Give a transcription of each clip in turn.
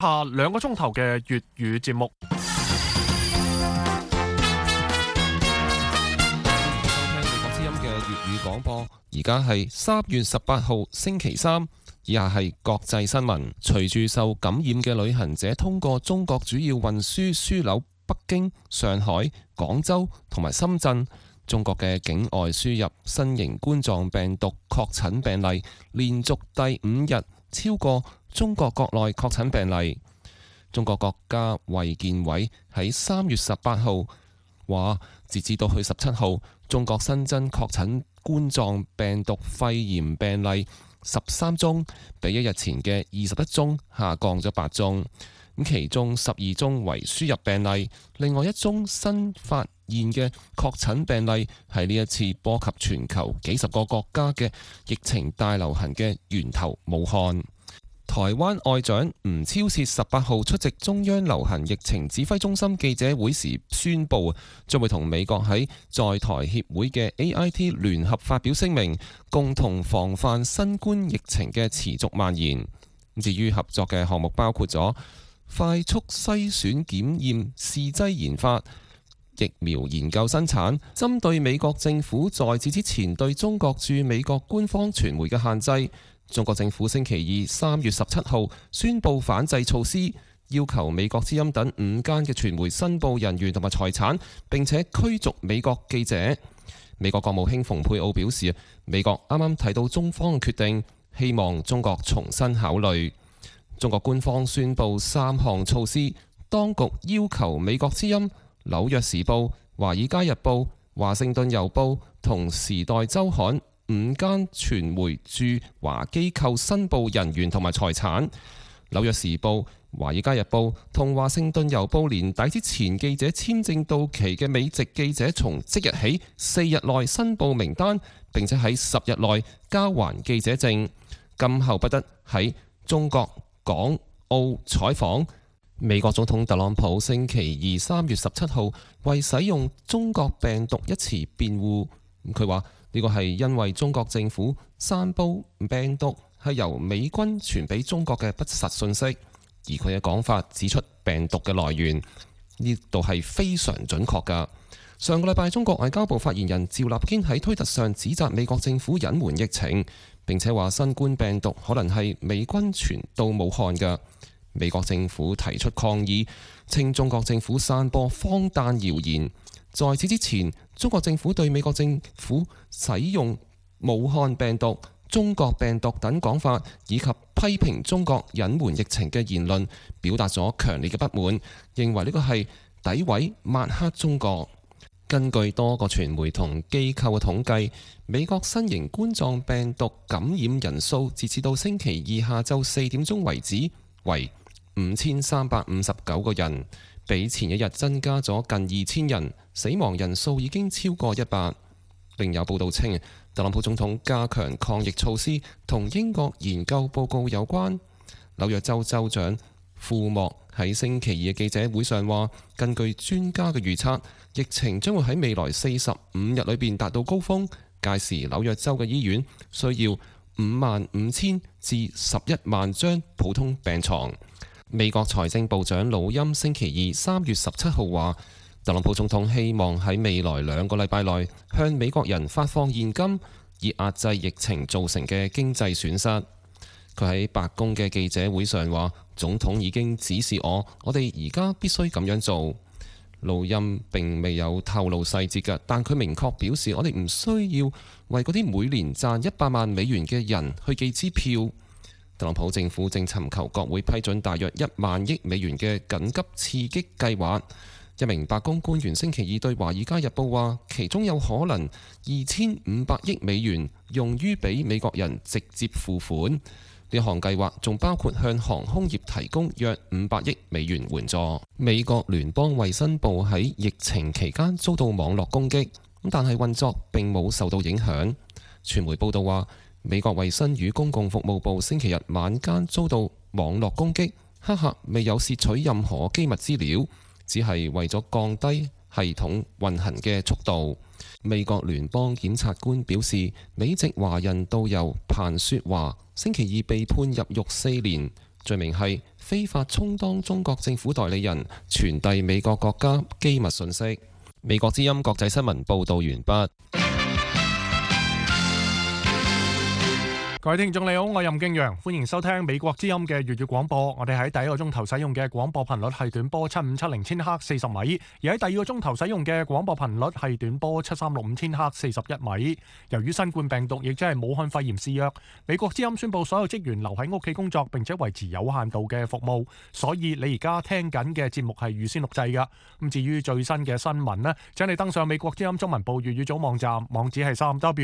下2個鐘頭嘅粵語節目。 收聽美國之音嘅粵語廣播，而家係3月18號星期三。以下係國際新聞。隨住受感染嘅旅行者通過中國主要運輸樞紐北京、上海、廣州同埋深圳，中國嘅境外輸入新型冠狀病毒確診病例連續第5日超過中國國內確診病例。中國國家衛健委喺3月18號話，截至到去17號，中國新增確診冠狀病毒肺炎病例13宗，比1日前嘅21宗下降咗8宗。其中12宗為輸入病例，另外1宗新發現嘅確診病例係呢一次波及全球幾十個國家嘅疫情大流行嘅源頭武漢。台灣外長吳釗燮18號出席中央流行疫情指揮中心記者會時宣布，將會同美國喺在台協會嘅 AIT 聯合發表聲明，共同防範新冠疫情嘅持續蔓延。至於合作嘅項目包括咗快速篩選檢驗試劑研發、疫苗研究生產。針對美國政府在此之前對中國駐美國官方傳媒嘅限制，中國政府星期二3月17號宣布反制措施，要求美國之音等5間嘅傳媒申報人員同埋財產，並且驅逐美國記者。美國國務卿蓬佩奧表示，美國啱啱睇到中方嘅決定，希望中國重新考慮。中國官方宣布3項措施，當局要求美國之音、紐約時報、華爾街日報、華盛頓郵報同時代週刊5間傳媒駐華機構申報人員同埋財產。紐約時報、華爾街日報同華盛頓郵報年底之前記者簽證到期嘅美籍記者，從即日起4日內申報名單，並且喺10日內交還記者證，今後不得喺中國港澳採訪。美國總統特朗普星期二3月17號為使用中國病毒一詞辯護，佢話呢個係因為中國政府散佈病毒係由美軍傳俾中國嘅不實信息，而佢嘅講法指出病毒嘅來源呢度係非常準確㗎。上個禮拜，中國外交部發言人趙立堅喺推特上指責美國政府隱瞞疫情，並且話新冠病毒可能係美軍傳到武漢嘅。美國政府提出抗議，稱中國政府散播荒誕謠言。在此之前，中國政府對美國政府使用武漢病毒、中國病毒等講法，以及批評中國隱瞞疫情嘅言論，表達咗強烈嘅不滿，認為呢個係詆毀抹黑中國。根據多個傳媒同機構嘅統計，美國新型冠狀病毒感染人數截至到星期二下晝4點鐘為止為5359個人，比前一日增加咗近2000人，死亡人數已經超過100。另有報道稱，特朗普總統加強抗疫措施同英國研究報告有關。紐約州州長庫莫喺星期二嘅記者會上話，根據專家嘅預測，疫情將會喺未來45日裏邊達到高峰，屆時紐約州嘅醫院需要55000至11萬張普通病床。美國財政部長魯欽星期二3月17號話，特朗普總統希望喺未來2個禮拜內向美國人發放現金，以壓制疫情造成嘅經濟損失。佢喺白宮嘅記者會上話，總統已經指示我哋而家必須咁樣做。魯欽並未有透露細節嘅，但佢明確表示，我哋唔需要為嗰啲每年賺100萬美元嘅人去寄支票。特朗普政府正尋求國會批准大約1萬億美元嘅緊急刺激計劃。一名白宮官員星期二對《華爾街日報》話，其中有可能2500億美元用於俾美國人直接付款。呢項計劃仲包括向航空業提供約500億美元援助。美國聯邦衛生部喺疫情期間遭到網絡攻擊，但係運作並冇受到影響。傳媒報道話，美國衛生與公共服務部星期日晚間遭到網絡攻擊，黑客未有竊取任何機密資料，只係為咗降低系統運行嘅速度。美國聯邦檢察官表示，美籍華人導遊彭雪華星期二被判入獄4年， 罪名係非法充當中國政府代理人，傳遞美國國家機密信息。美國之音國際新聞報導完畢。 各位聽眾你好，我係任敬陽，歡迎收聽美國之音嘅粵語廣播。我哋喺第一個鐘頭使用嘅廣播頻率係短波7570千赫40米，而喺第二個鐘頭使用嘅廣播頻率係短波7365千赫41米。由於新冠病毒亦即係武漢肺炎肆虐，美國之音宣布所有職員留喺屋企工作，並且維持有限度嘅服務。所以你而家聽緊嘅節目係預先錄製㗎。咁至於最新嘅新聞呢，請你登上美國之音中文部粵語組網站，網址係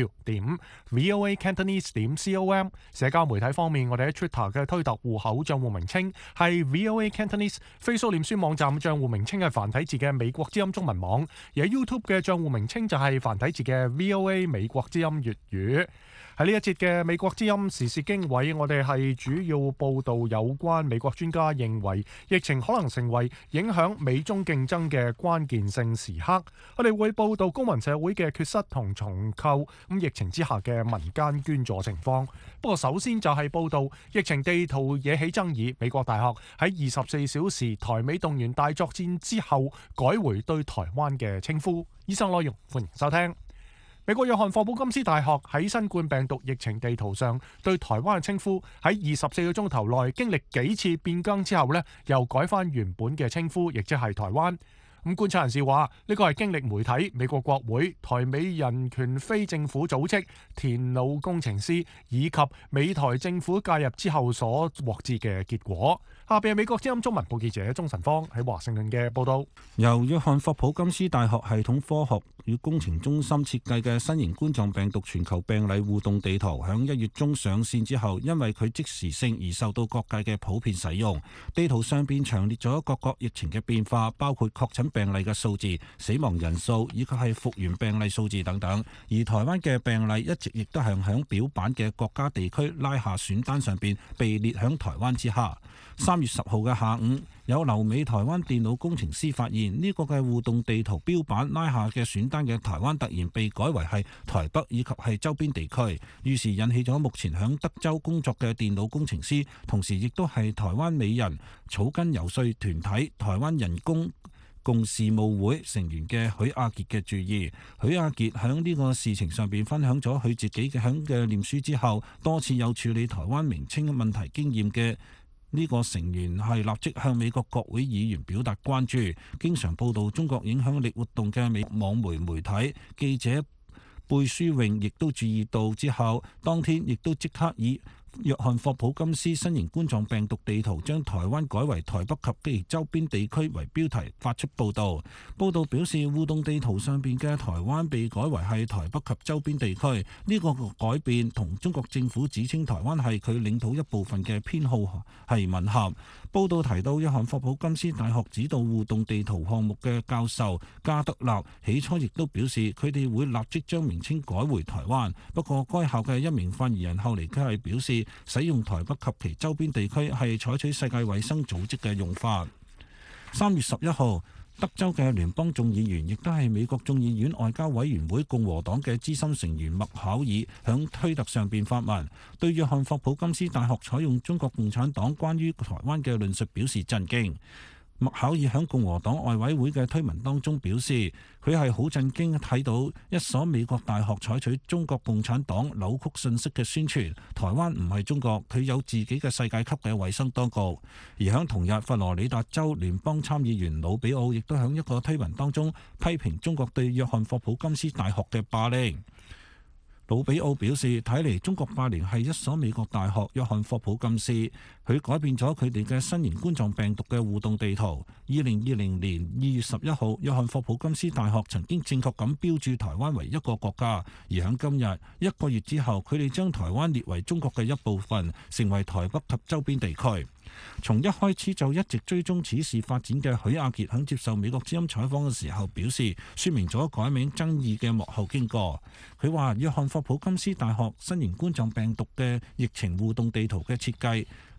3w.voacantonese.com。社交媒體方面，我哋喺 Twitter 嘅推特戶口賬戶名稱係 VOA Cantonese，Facebook 臉書網站賬戶名稱係繁體字嘅美國之音中文網，而喺 YouTube 嘅賬戶名稱就係繁體字嘅 VOA 美國之音粵語。喺呢一節嘅美國之音時事經緯，我哋係主要報導有關美國專家認為疫情可能成為影響美中競爭嘅關鍵性時刻。我哋會報導公民社會嘅缺失同重構，疫情之下嘅民間捐助情況。不過首先就係報導疫情地圖惹起爭議，美國大學喺24小時台美動員大作戰之後改回對台灣嘅稱呼。以上內容歡迎收聽。美國約翰霍普金斯大學喺新冠病毒疫情地圖上對台灣嘅稱呼喺24個鐘頭內經歷幾次變更之後呢，又改翻原本嘅稱呼，亦即係台灣。咁觀察人士話，呢個係經歷媒體、美國國會、台美人權非政府組織、電腦工程師以及美台政府介入之後所獲致嘅結果。下邊係美國之音中文部記者鍾晨芳喺華盛頓嘅報導。 由約翰霍普金斯大學系統科學與工程中心設計嘅新型冠狀病毒全球病例互動地圖，響1月中上線之後，因為佢即時性而受到各界嘅普遍使用。地圖上邊詳列咗各國疫情嘅變化，包括確診病例嘅數字、死亡人數以及係復原病例數字等等。而台灣嘅病例一直亦都係響表板嘅國家地區拉下選單上邊被列響台灣之下。3月10號嘅下午，有留美台灣電腦工程師發現呢個嘅互動地圖標板拉下嘅選單嘅台灣突然被改為係台北以及係周邊地區，於是引起咗目前響德州工作嘅電腦工程師，同時亦都係台灣美人草根遊說團體台灣人工共事務會成員嘅許亞傑嘅注意。許亞傑喺呢個事情上邊分享咗佢自己嘅響嘅念書之後，多次有處理台灣名稱問題經驗嘅呢個成員係立即向美國國會議員表達關注。經常報導中國影響力活動嘅美網媒體記者貝書穎亦都注意到之後，當天亦都即刻以約翰霍普金斯新型冠狀病毒地圖將台灣改為台北及其周邊地區為標題發出報導。報導表示，互動地圖上邊嘅台灣被改為係台北及周邊地區，呢個改變同中國政府指稱台灣係佢領土一部分嘅偏好係吻合。報導提到，約翰霍普金斯大學指導互動地圖項目嘅教授加德納起初亦都表示，佢哋會立即將名稱改回台灣。不過，該校嘅一名發言人後嚟佢係表示，使用台北及其周邊地區係採取世界衛生組織嘅用法。3月11號，德州嘅聯邦眾議員亦都係美國眾議院外交委員會共和黨嘅資深成員麥考爾響推特上邊發文，對約翰霍普金斯大學採用中國共產黨關於台灣嘅論述表示震驚。麥考爾喺共和黨外委會嘅推文當中表示，佢係好震驚睇到一所美國大學採取中國共產黨扭曲信息嘅宣傳，台灣唔係中國，佢有自己嘅世界級嘅衛生當局。而喺同日，佛羅里達州聯邦參議員魯比奧亦都喺一個推文當中批評中國對約翰霍普金斯大學嘅霸凌。魯比奧表示，睇嚟中國霸凌係一所美國大學約翰霍普金斯，佢改變咗佢哋嘅新型冠狀病毒嘅互動地圖。2020年2月11號，約翰霍普金斯大學曾經正確咁標註台灣為一個國家，而喺今日一個月之後，佢哋將台灣列為中國嘅一部分，成為台北及周邊地區。從一開始就一直追蹤此事發展嘅許亞傑喺接受美國之音採訪嘅時候表示，說明咗改名爭議嘅幕後經過。佢話約翰霍普金斯大學新型冠狀病毒嘅疫情互動地圖嘅設計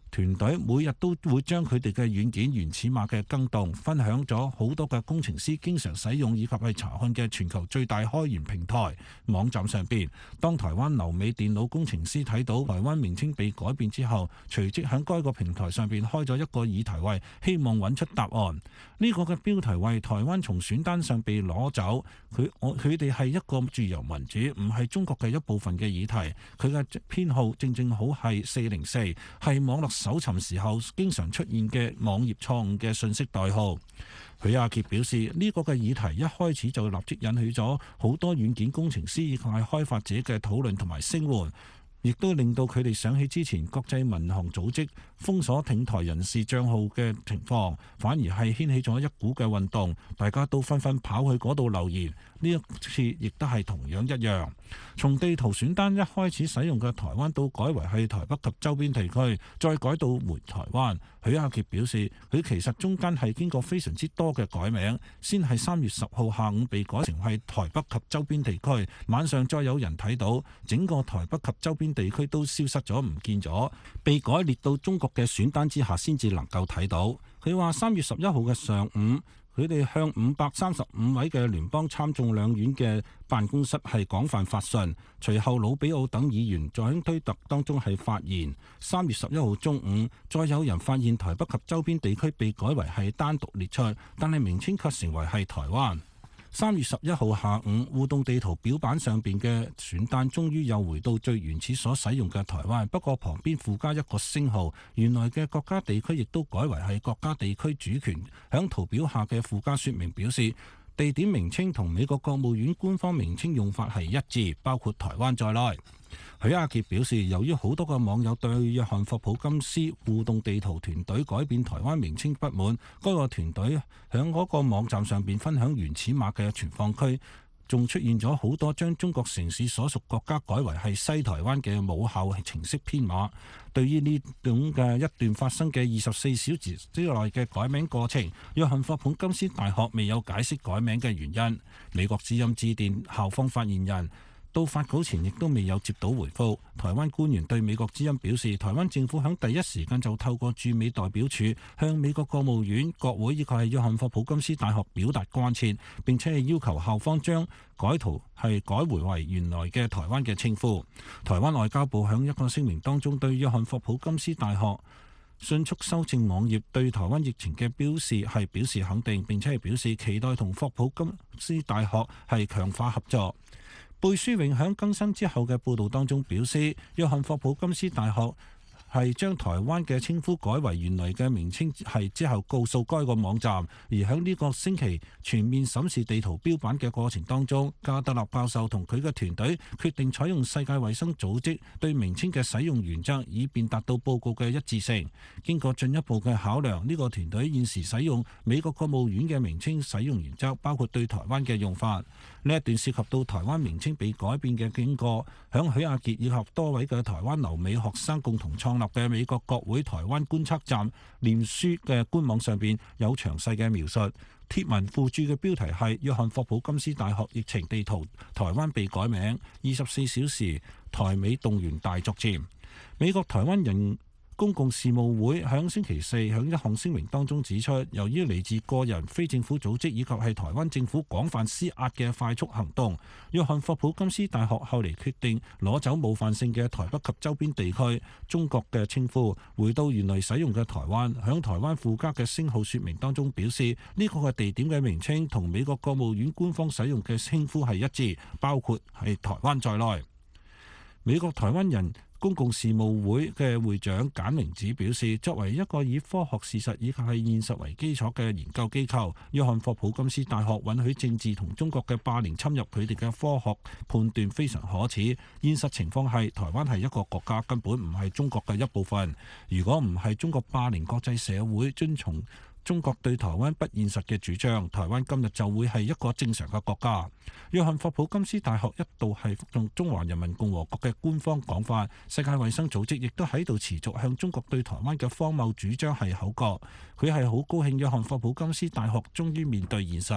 團隊每日都會將佢哋嘅軟件原始碼嘅更動分享咗好多嘅工程師經常使用以及係查看嘅全球最大開源平台網站上邊。當台灣留美電腦工程師睇到台灣名稱被改變之後，隨即喺該個平台上邊開咗一個議題為希望揾出答案。呢個嘅標題為台灣從選單上被攞走，佢哋係一個自由民主，唔係中國嘅一部分嘅議題。佢嘅編號正正好係404，係網絡搜尋時候經常出現嘅網頁錯誤嘅信息代號。許亞傑表示，呢個嘅議題一開始就立即引起咗好多軟件工程師以及係開發者嘅討論同埋聲援，亦都令到佢哋想起之前國際民航組織封鎖挺台人士帳號嘅情況，反而係掀起咗一股嘅運動，大家都紛紛跑去嗰度留言。呢一次亦都係同樣一樣，從地圖選單一開始使用嘅台灣都改為係台北及周邊地區，再改到回台灣。許亞傑表示，佢其實中間係經過非常之多嘅改名，先係3月10號下午被改成係台北及周邊地區，晚上再有人睇到整個台北及周邊地區都消失咗唔見咗，被改列到中國嘅選單之下先至能夠睇到。佢話3月11號嘅上午，佢哋向535位嘅聯邦參眾兩院嘅辦公室係廣泛發信，隨後魯比奧等議員在喺推特當中係發言。3月11號中午，再有人發現台北及周邊地區被改為係單獨列出，但係名稱卻成為係台灣。3月11號下午，互動地圖表板上邊嘅選單終於又回到最原始所使用嘅台灣，不過旁邊附加一個星號，原來嘅國家地區亦都改為係國家地區主權。響圖表下嘅附加說明表示，地點名稱同美國國務院官方名稱用法係一致，包括台灣在內。許亞傑表示，由於好多個網友對約翰霍普金斯互動地圖團隊改變台灣名稱不滿，該個團隊響嗰個網站上邊分享原始碼嘅存放區，仲出現咗好多將中國城市所屬國家改為係西台灣嘅母校程式編碼。對於呢種嘅一段發生嘅24小時之內嘅改名過程，約翰霍普金斯大學未有解釋改名嘅原因。美國之音致電校方發言人，到發稿前亦都未有接到回覆。台灣官員對美國之音表示，台灣政府喺第一時間就透過駐美代表處向美國國務院、國會以及係約翰霍普金斯大學表達關切，並且係要求校方將改圖係改回為原來嘅台灣嘅稱呼。台灣外交部喺一個聲明當中對約翰霍普金斯大學迅速修正網頁對台灣疫情嘅表示肯定，並且係表示期待同霍普金斯大學係強化合作。貝舒永喺更新之後嘅報導當中表示，約翰霍普金斯大學係將台灣嘅稱呼改為原來嘅名稱，係之後告訴該個網站。而喺呢個星期全面審視地圖標版嘅過程當中，加德納教授同佢嘅團隊決定採用世界衛生組織對名稱嘅使用原則，以便達到報告嘅一致性。經過進一步嘅考量，呢個團隊現時使用美國國務院嘅名稱使用原則，包括對台灣嘅用法。呢一段涉及到台灣名稱被改變嘅經過，響許亞傑以及多位嘅台灣留美學生共同創立嘅美國國會台灣觀測站臉書嘅官網上邊有詳細嘅描述。貼文附注嘅標題係約翰霍普金斯大學疫情地圖，台灣被改名，24小時台美動員大作戰。美國台灣人公共事務會喺星期四喺一項聲明當中指出，由於嚟自個人、非政府組織以及係台灣政府廣泛施壓嘅快速行動，約翰霍普金斯大學後嚟決定攞走冒犯性嘅台北及周邊地區中國嘅稱呼，回到原來使用嘅台灣。喺台灣附加嘅星號說明當中表示，呢個嘅地點嘅名稱同美國國務院官方使用嘅稱呼係一致，包括係台灣在內。美國台灣人公共事務會嘅會長簡明子表示，作為一個以科學事實以及係現實為基礎嘅研究機構，約翰霍普金斯大學允許政治同中國嘅霸凌侵入佢哋嘅科學判斷非常可恥。現實情況係台灣係一個國家，根本唔係中國嘅一部分。如果唔係中國霸凌國際社會遵從中國對台灣不現實嘅主張，台灣今日就會係一個正常嘅國家。約翰霍普金斯大學一度係服從中華人民共和國嘅官方講法，世界衛生組織亦都喺度持續向中國對台灣嘅荒謬主張係口角。佢係好高興約翰霍普金斯大學終於面對現實。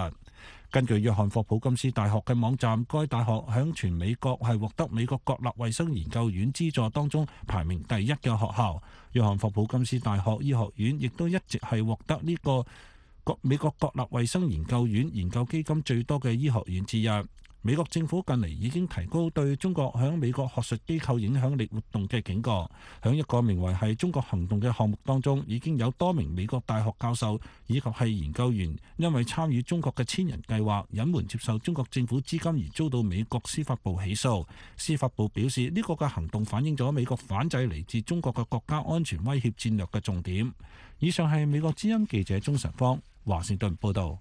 根據約翰霍普金斯大學嘅網站，該大學響全美國係獲得美國國立衛生研究院資助當中排名第一嘅學校。約翰霍普金斯大學醫學院亦都一直係獲得呢個美國國立衛生研究院研究基金最多嘅醫學院之一。美國政府近嚟已經提高對中國響美國學術機構影響力活動嘅警覺。響一個名為係中國行動嘅項目當中，已經有多名美國大學教授以及係研究員因為參與中國嘅千人計劃，隱瞞接受中國政府資金而遭到美國司法部起訴。司法部表示呢個嘅行動反映咗美國反制嚟自中國嘅國家安全威脅戰略嘅重點。以上係美國之音記者鍾晨芳華盛頓報道。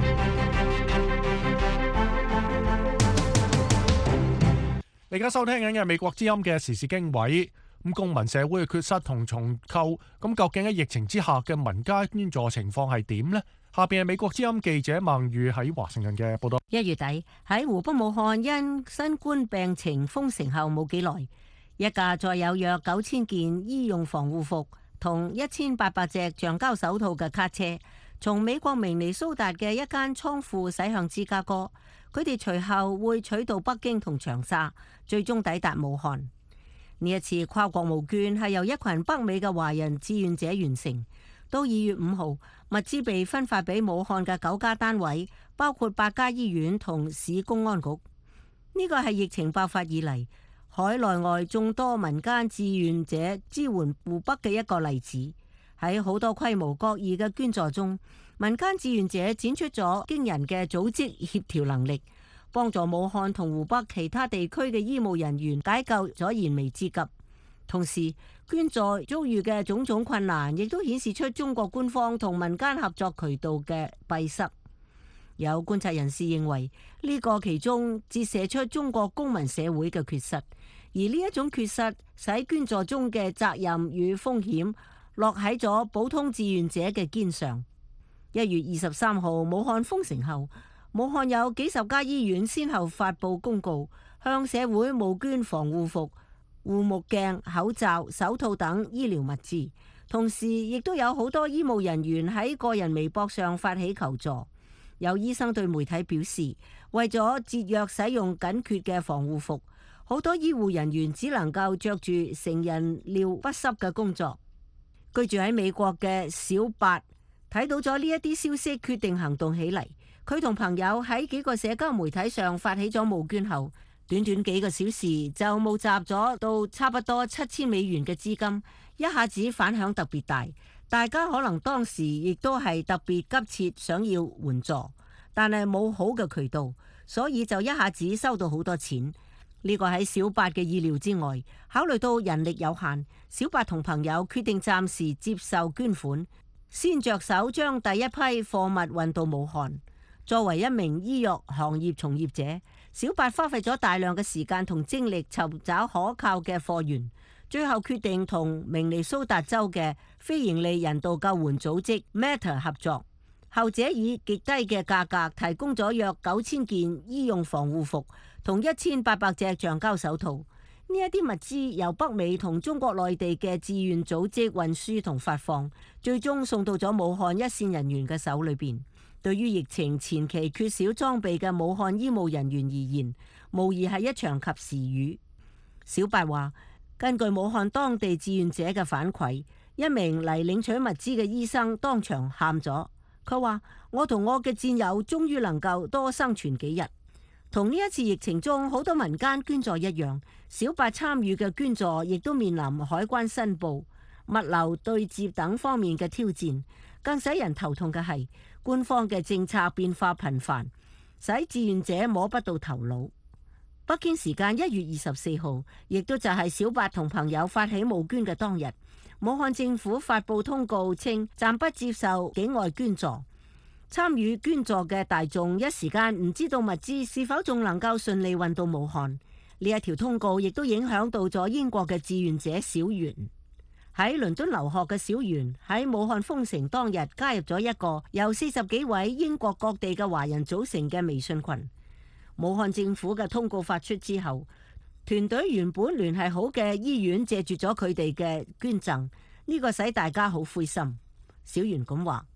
你而家收聽緊嘅美國之音嘅時事經緯，咁公民社會嘅缺失同重構，咁究竟喺疫情之下嘅民間捐助情況係點呢？下邊係美國之音記者孟宇喺華盛頓嘅報道。 1月底喺湖北武漢因新冠病情封城後冇幾耐，一架載有約9000件醫用防護服同1800隻橡膠手套嘅卡車，從美國明尼蘇達嘅一間倉庫駛向芝加哥。佢哋隨後會取道北京同長沙，最終抵達武漢。呢一次跨國募捐係由一群北美嘅華人志願者完成。到2月5號，物資被分發俾武漢嘅9家單位，包括8家醫院同市公安局。呢個係疫情爆發以嚟海內外眾多民間志願者支援湖北嘅一個例子。喺好多規模各異嘅捐助中，民間志願者展出咗驚人嘅組織協調能力，幫助武漢同湖北其他地區嘅醫務人員解救咗燃眉之急。同時，捐助遭遇嘅種種困難，亦都顯示出中國官方同民間合作渠道嘅閉塞。有觀察人士認為，呢個其中折射出中國公民社會嘅缺失，而呢一種缺失使捐助中嘅責任與風險落喺咗普通志願者嘅肩上。1月23號，武漢封城後，武漢有幾十家醫院先後發布公告，向社會募捐防護服、護目鏡、口罩、手套等醫療物資。同時，亦都有好多醫務人員喺個人微博上發起求助。有醫生對媒體表示，為咗節約使用緊缺嘅防護服，好多醫護人員只能夠着住成人尿不濕嘅工作。居住喺美國嘅小八睇到咗呢一啲消息，決定行動起嚟。佢同朋友喺幾個社交媒體上發起咗募捐後，短短幾個小時就募集咗到差不多$7000嘅資金，一下子反響特別大。大家可能當時亦都係特別急切想要援助，但係冇好嘅渠道，所以就一下子收到好多錢。呢個喺小八嘅意料之外。考慮到人力有限，小八同朋友決定暫時接受捐款，先着手將第一批貨物運到武漢。作為一名醫藥行業從業者，小八花費咗大量嘅時間同精力尋找可靠嘅貨源，最後決定同明尼蘇達州嘅非營利人道救援組織 Matter 合作。後者以極低嘅價格提供咗約9000件醫用防護服同1800隻橡膠手套。呢一啲物資由北美同中國內地嘅志願組織運輸同發放，最終送到咗武漢一線人員嘅手裏邊。對於疫情前期缺少裝備嘅武漢醫務人員而言，無疑係一場及時雨。小八話，根據武漢當地志願者嘅反饋，一名嚟領取物資嘅醫生當場喊咗。佢話：我同我嘅戰友終於能夠多生存幾日。同呢一次疫情中好多民間捐助一樣，小八參與嘅捐助亦都面臨海關申報、物流對接等方面嘅挑戰。更使人頭痛嘅係官方嘅政策變化頻繁，使志願者摸不到頭腦。北京時間1月24號，亦都就係小八同朋友發起募捐嘅當日，武漢政府發布通告稱暫不接受境外捐助。參與捐助嘅大眾一時間唔知道物資是否仲能夠順利運到武漢。呢一條通告亦都影響到咗英國嘅志願者小袁。喺倫敦留學嘅小袁喺武漢封城當日加入咗一個由40幾位英國各地嘅華人組成嘅微信群。武漢政府嘅通告發出之後，團隊原本聯繫好嘅醫院謝絕咗佢哋嘅捐贈，呢個使大家好灰心。小袁咁話：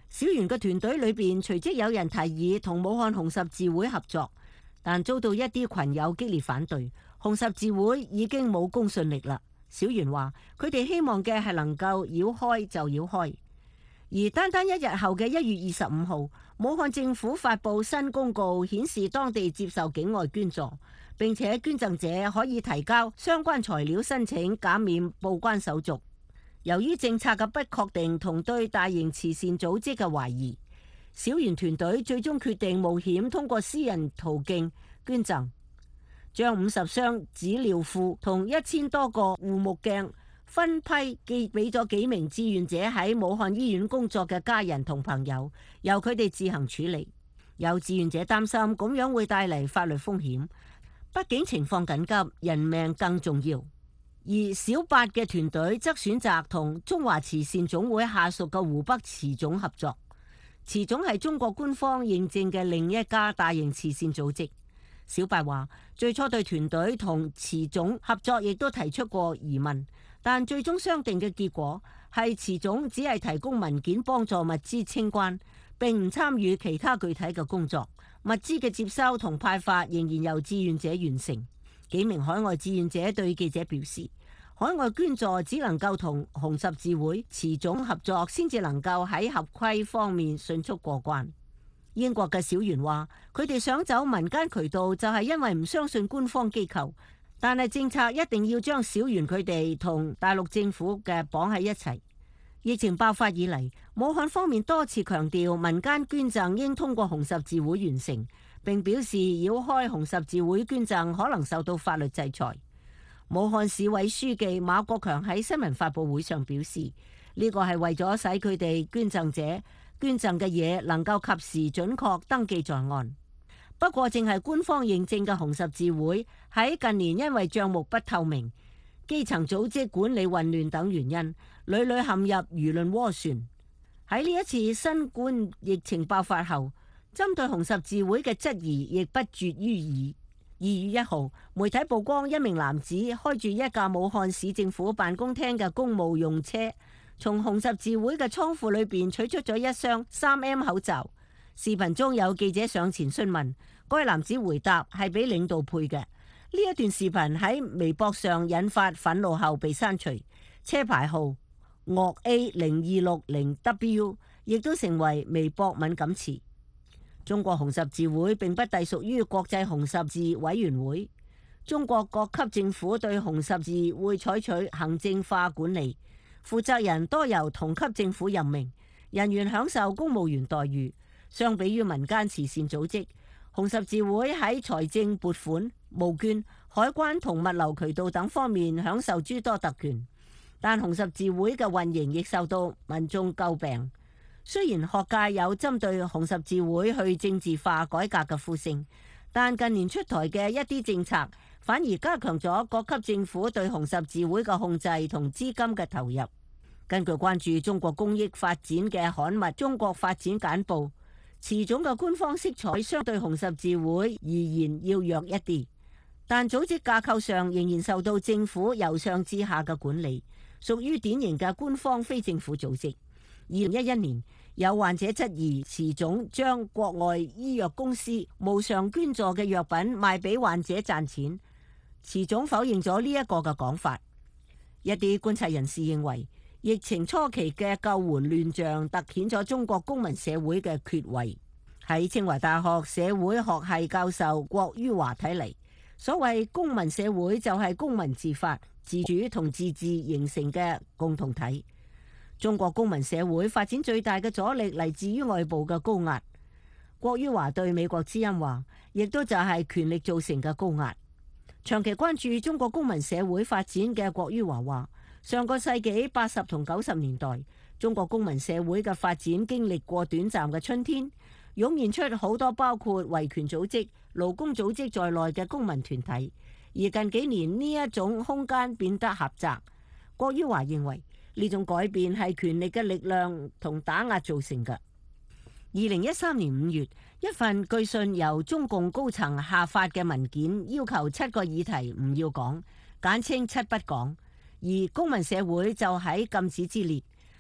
小圓嘅團隊裏邊隨即有人提議同武漢紅十字會合作，但遭到一啲群友激烈反對。紅十字會已經冇公信力啦。小圓話佢哋希望嘅係能夠繞開就繞開。而單單一日後嘅1月25號，武漢政府發布新公告，顯示當地接受境外捐助，並且捐贈者可以提交相關材料申請減免報關手續。由於政策嘅不確定同對大型慈善組織嘅懷疑，小圓團隊最終決定冒險通過私人途徑捐贈，將50箱紙尿褲同1000多個護目鏡分批寄俾咗幾名志願者喺武漢醫院工作嘅家人同朋友，由佢哋自行處理。有志願者擔心咁樣會帶嚟法律風險，畢竟情況緊急，人命更重要。而小八嘅團隊則選擇同中華慈善總會下屬嘅湖北慈總合作。慈總係中國官方認證嘅另一家大型慈善組織。小八話最初對團隊同慈總合作亦都提出過疑問，但最終商定嘅結果係慈總只係提供文件幫助物資清關，並唔參與其他具體嘅工作。物資嘅接收同派發仍然由志願者完成。幾名海外志願者對記者表示，海外捐助只能夠同紅十字會、慈總合作，先至能夠喺合規方面迅速過關。英國嘅小圓話，佢哋想走民間渠道就係因為唔相信官方機構，但係政策一定要將小圓佢哋同大陸政府嘅綁喺一齊。疫情爆發以嚟，武漢方面多次強調民間捐贈應通過紅十字會完成，並表示繞開紅十字會捐贈可能受到法律制裁。武漢市委書記馬國強喺新聞發佈會上表示，呢個係為咗使佢哋捐贈者捐贈嘅嘢能夠及時準確登記在案。不過，正係官方認證嘅紅十字會喺近年因為賬目不透明、基層組織管理混亂等原因，屢屢陷入輿論渦旋。喺呢一次新冠疫情爆發後，針對紅十字會嘅質疑亦不絕於耳。2月1號，媒體曝光一名男子開住一架武漢市政府辦公廳嘅公務用車，從紅十字會嘅倉庫裏邊取出咗一箱 3M 口罩。視頻中有記者上前詢問，該男子回答係俾領導配嘅。呢一段視頻喺微博上引發憤怒後被刪除，車牌號岳 A0260W 亦都成為微博敏感詞。中國紅十字會並不隸屬於國際紅十字委員會，中國各級政府對紅十字會採取行政化管理，負責人多由同級政府任命，人員享受公務員待遇。相比於民間慈善組織，紅十字會喺財政撥款、募捐、海關同物流渠道等方面享受諸多特權，但紅十字會嘅運營亦受到民眾詬病。雖然學界有針對紅十字會去政治化改革嘅呼聲，但近年出台嘅一啲政策反而加強咗各級政府對紅十字會嘅控制同資金嘅投入。根據關注中國公益發展嘅刊物《中國發展簡報》，慈總嘅官方色彩相對紅十字會而言要弱一啲，但組織架構上仍然受到政府由上至下嘅管理，屬於典型嘅官方非政府組織。2011年，有患者質疑慈總將國外醫藥公司無償捐助嘅藥品賣俾患者賺錢，慈總否認咗呢一個嘅講法。一啲觀察人士認為，疫情初期嘅救援亂象突顯咗中國公民社會嘅缺位。喺清華大學社會學系教授郭于華睇嚟，所謂公民社會就係公民自發、自主同自治形成嘅共同體。中國公民社會發展最大嘅阻力嚟自於外部嘅高壓。郭于華對美國之音話，亦都就係權力造成嘅高壓。長期關注中國公民社會發展嘅郭于華話，上個世紀80同90年代，中國公民社會嘅發展經歷過短暫嘅春天，湧現出好多包括維權組織、勞工組織在內嘅公民團體。而近幾年呢一種空間變得狹窄。郭于華認為，呢種改變係權力嘅力量同打壓造成嘅。2013年5月，一份據信由中共高層下發嘅文件，要求7個議題唔要講，簡稱7不講，而公民社會就喺禁止之列。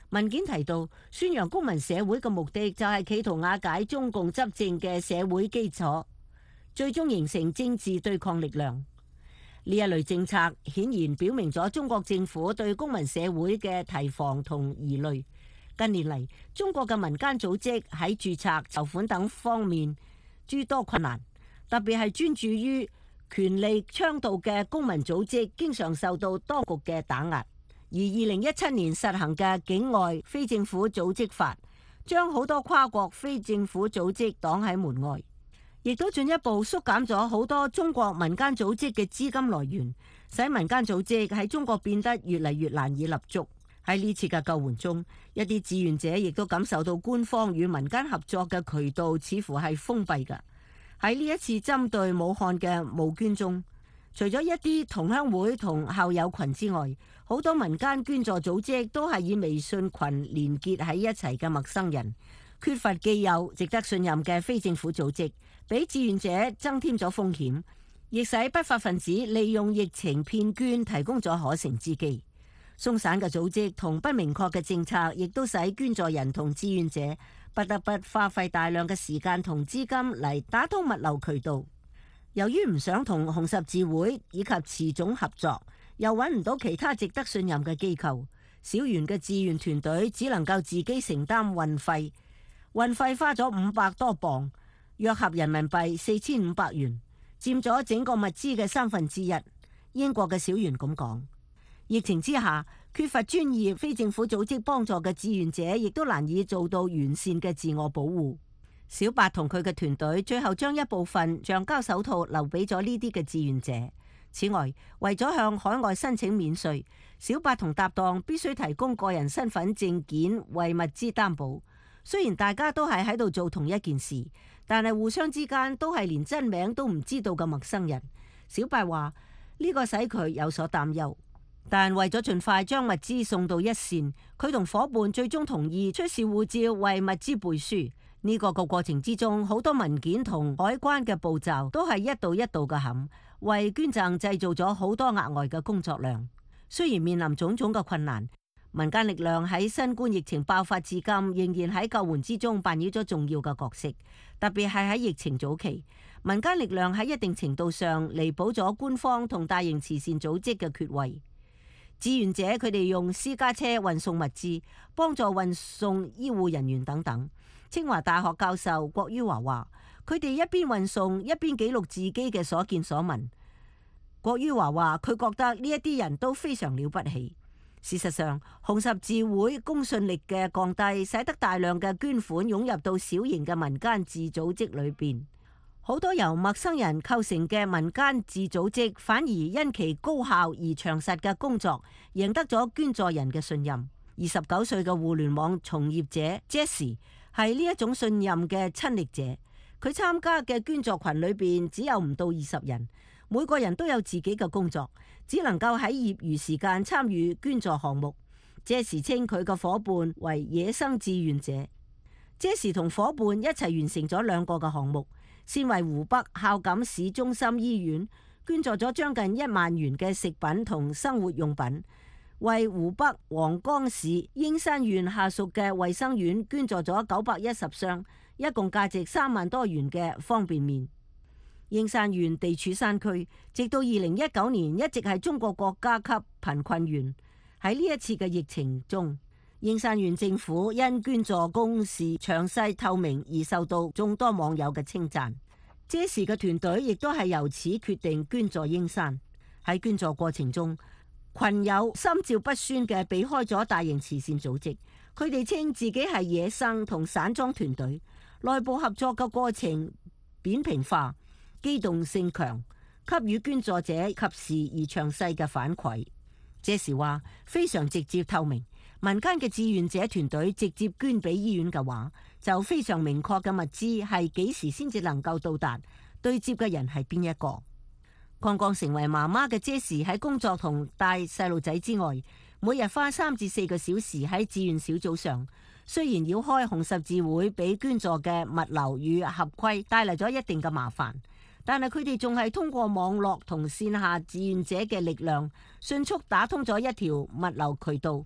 文件提到，宣揚公民社會嘅目的就係企圖瓦解中共執政嘅社會基礎，最終形成政治對抗力量。呢一類政策顯然表明咗中國政府對公民社會嘅提防同疑慮。近年嚟，中國嘅民間組織喺註冊、籌款等方面諸多困難，特別係專注於權力倡導嘅公民組織，經常受到當局嘅打壓。而2017年實行嘅境外非政府組織法，將好多跨國非政府組織擋喺門外，亦都進一步縮減咗好多中國民間組織嘅資金來源，使民間組織喺中國變得越嚟越難以立足。喺呢次嘅救援中，一啲志願者亦都感受到官方與民間合作嘅渠道似乎係封閉嘅。喺呢一次針對武漢嘅募捐中，除咗一啲同鄉會同校友群之外，好多民間捐助組織都係以微信群連結喺一齊嘅陌生人，缺乏既有值得信任嘅非政府組織，俾志願者增添咗風險，亦使不法分子利用疫情騙捐提供咗可乘之機。鬆散嘅組織同不明確嘅政策，亦都使捐助人同志願者不得不花費大量嘅時間同資金嚟打通物流渠道。由於唔想同紅十字會以及慈總合作，又揾唔到其他值得信任嘅機構，小圓嘅志願團隊只能夠自己承擔運費，運費花咗500多磅，約合人民幣4500元，佔咗整個物資嘅1/3。英國嘅小圓咁講。疫情之下，缺乏專業非政府組織幫助嘅志願者，亦都難以做到完善嘅自我保護。小白同佢嘅團隊最後將一部分橡膠手套留俾咗呢啲嘅志願者。此外，為咗向海外申請免稅，小白同搭檔必須提供個人身份證件為物資擔保。雖然大家都係喺度做同一件事，但係互相之間都係連真名都唔知道嘅陌生人。小白話呢個使佢有所擔憂，但為咗盡快將物資送到一線，佢同伙伴最終同意出示護照為物資背書。呢個過程之中，好多文件同海關嘅步驟都係一道一道嘅冚，為捐贈製造咗好多額外嘅工作量。雖然面臨種種嘅困難，民間力量喺新冠疫情爆發至今，仍然喺救援之中扮演咗重要嘅角色。特別係喺疫情早期，民間力量喺一定程度上彌補咗官方同大型慈善組織嘅缺位。志願者佢哋用私家車運送物資，幫助運送醫護人員等等。清華大學教授郭于華話，佢哋一邊運送一邊記錄自己嘅所見所聞。郭于華話，佢覺得呢一啲人都非常了不起。事實上，紅十字會公信力嘅降低，使得大量嘅捐款湧入到小型嘅民間自組織裏邊。好多由陌生人構成嘅民間自組織，反而因其高效而詳實嘅工作，贏得咗捐助人嘅信任。29歲嘅互聯網從業者 Jessie 係呢一種信任嘅親歷者。佢參加嘅捐助群裏邊只有唔到20人，每個人都有自己嘅工作，只能夠喺業餘時間參與捐助項目。Jessie稱佢嘅伙伴為野生志願者。Jessie同伙伴一齊完成咗2個嘅項目，先為湖北孝感市中心醫院捐助咗將近1萬元嘅食品同生活用品，為湖北黃岡市英山縣下屬嘅衛生院捐助咗910箱，一共價值3萬多元嘅方便麵。英山縣地處山區，直到2019年一直係中國國家級貧困縣。喺呢一次嘅疫情中，英山縣政府因捐助公示詳細透明而受到眾多網友嘅稱讚。這時嘅團隊亦都係由此決定捐助英山。喺捐助過程中，群友心照不宣嘅避開咗大型慈善組織，佢哋稱自己係野生同散裝團隊，內部合作嘅過程扁平化、機動性強，給予捐助者及時而詳細嘅反饋。這時話非常直接透明，民間嘅志願者團隊直接捐俾醫院嘅話，就非常明確嘅物資係幾時先至能夠到達，對接嘅人係邊一個。剛剛成為媽媽嘅 Jessie 喺工作同帶細路仔之外，每日花3至4個小時喺志願小組上。雖然繞開紅十字會俾捐助嘅物流與合規帶嚟咗一定嘅麻煩，但係佢哋仲係通過網絡同線下志願者嘅力量，迅速打通咗一條物流渠道，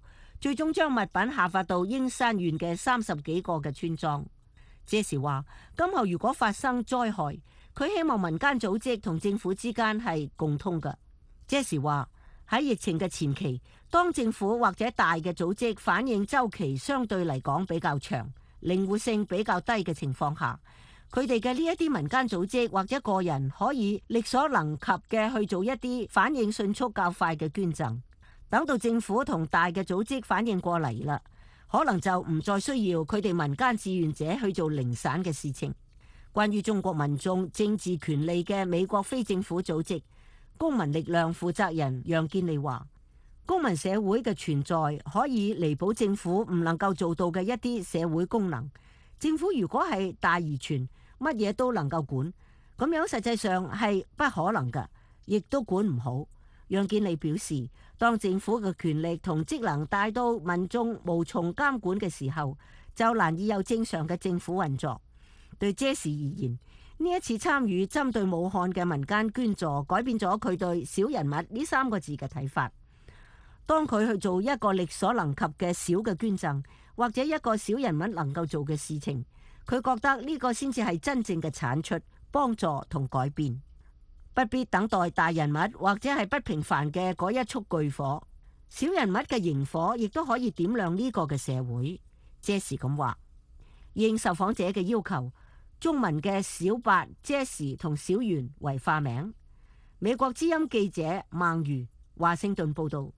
最終將物品下發到英山縣嘅30幾個嘅村莊。謝時話：今後如果發生災害，佢希望民間組織同政府之間係共通嘅。謝時話：喺疫情嘅前期，當政府或者大嘅組織反應周期相對嚟講比較長、靈活性比較低嘅情況下，佢哋嘅呢一啲民間組織或者個人可以力所能及嘅去做一啲反應迅速較快嘅捐贈。等到政府同大嘅組織反應過嚟啦，可能就唔再需要佢哋民間志願者去做零散嘅事情。關於中國民眾政治權利嘅美國非政府組織公民力量負責人楊建利話：公民社會嘅存在可以彌補政府唔能夠做到嘅一啲社會功能。政府如果係大而全，乜嘢都能夠管，咁樣實際上係不可能㗎，亦都管唔好。楊建利表示，當政府嘅權力同職能大到民眾無從監管嘅時候，就難以有正常嘅政府運作。對謝時而言，呢一次參與針對武漢嘅民間捐助，改變咗佢對小人物呢3個字嘅睇法。當佢去做一個力所能及嘅小嘅捐贈，或者一個小人物能夠做嘅事情，佢覺得呢個先至係真正嘅產出、幫助同改變，不必等待大人物或者係不平凡嘅嗰一束巨火，小人物嘅螢火亦都可以點亮呢個嘅社會。謝時咁話，應受訪者嘅要求，中文嘅小白、謝時同小圓為化名。美國之音記者孟如華盛頓報道。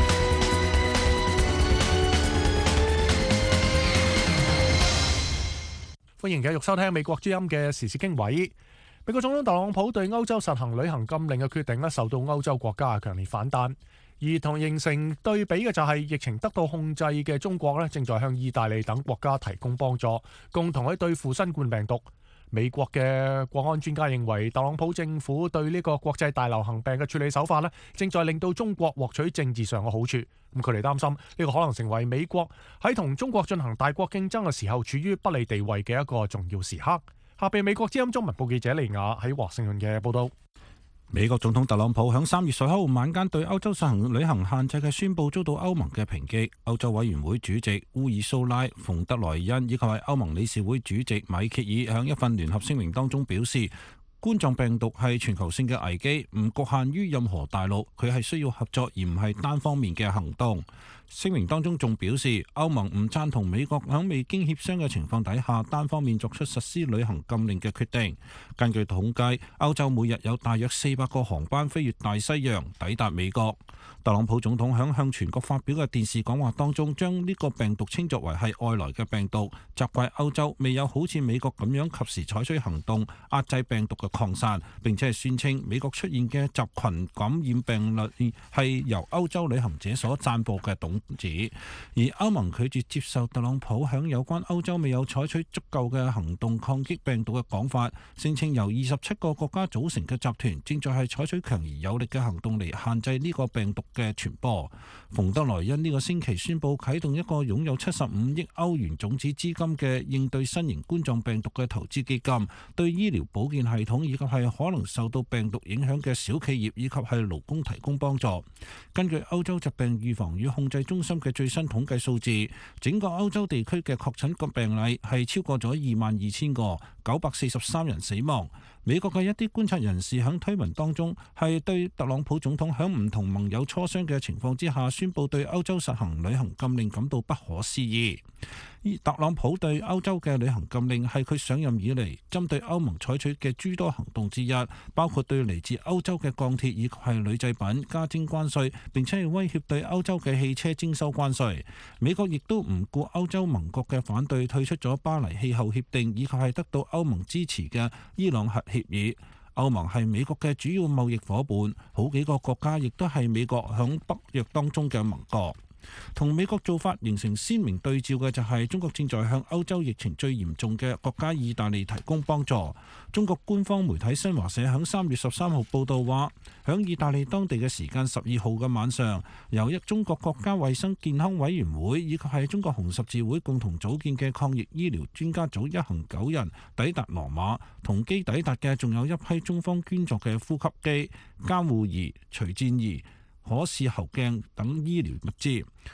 歡迎繼續收聽美國之音嘅時事經緯。美國總統特朗普對歐洲實行旅行禁令嘅決定受到歐洲國家嘅強烈反彈，而同形成對比嘅就係疫情得到控制嘅中國正在向意大利等國家提供幫助，共同去對付新冠病毒。美國嘅國安專家認為，特朗普政府對呢個國際大流行病嘅處理手法正在令到中國獲取政治上嘅好處。咁佢哋擔心呢個可能成為美國喺同中國進行大國競爭嘅時候處於不利地位嘅一個重要時刻。下邊美國之音中文部記者利亞喺華盛頓嘅報道。 美國總統特朗普響3月10號晚間對歐洲實行旅行限制嘅宣佈遭到歐盟嘅抨擊。歐洲委員會主席烏爾蘇拉·馮德萊恩以及係歐盟理事會主席米歇爾響一份聯合聲明當中表示，冠狀病毒係全球性嘅危機，唔局限於任何大陸，佢係需要合作而唔係單方面嘅行動。聲明當中仲表示，歐盟唔贊同美國喺未經協商嘅情況底下單方面作出實施旅行禁令嘅決定。根據統計，歐洲每日有大約400個航班飛越大西洋抵達美國。特朗普總統喺向全國發表嘅電視講話當中，將呢個病毒稱作為係外來嘅病毒，責怪歐洲未有好似美國咁樣及時採取行動壓制病毒嘅擴散，並且係宣稱美國出現嘅集群感染病例係由歐洲旅行者所散播嘅種子。而歐盟拒絕接受特朗普響有關歐洲未有採取足夠嘅行動抗擊病毒嘅講法，聲稱由27個國家組成嘅集團正在係採取強而有力嘅行動嚟限制呢個病毒嘅傳播。馮德萊恩呢個星期宣布啟動一個擁有75億歐元種子資金嘅應對新型冠狀病毒嘅投資基金，對醫療保健系統以及係可能受到病毒影響嘅小企業以及係勞工提供幫助。根據歐洲疾病預防與控制中心嘅最新統計數字，整個歐洲地區嘅確診個病例係超過咗22,000個，943人死亡。美國嘅一啲觀察人士喺推文當中係對特朗普總統喺唔同盟友磋商嘅情況之下宣布對歐洲實行旅行禁令感到不可思議。特朗普對歐洲嘅旅行禁令係佢上任以嚟針對歐盟採取嘅諸多行動之一，包括對嚟自歐洲嘅鋼鐵以及係鋁製品加徵關稅，並且係威脅對歐洲嘅汽車徵收關稅。美國亦都唔顧歐洲盟國嘅反對，退出咗巴黎氣候協定以及係得到歐盟支持嘅伊朗核協議。歐盟係美國嘅主要貿易夥伴，好幾個國家亦都係美國響北約當中嘅盟國。同美國做法形成鮮明對照嘅就係中國正在向歐洲疫情最嚴重嘅國家意大利提供幫助。中國官方媒體新華社響3月13號報道話，響意大利當地嘅時間12號嘅晚上，由中國國家衛生健康委員會以及係中國紅十字會共同組建嘅抗疫醫療專家組一行9人抵達羅馬，同機抵達嘅仲有一批中方捐助嘅呼吸機、監護儀、除顫儀、可視喉鏡等醫療物資。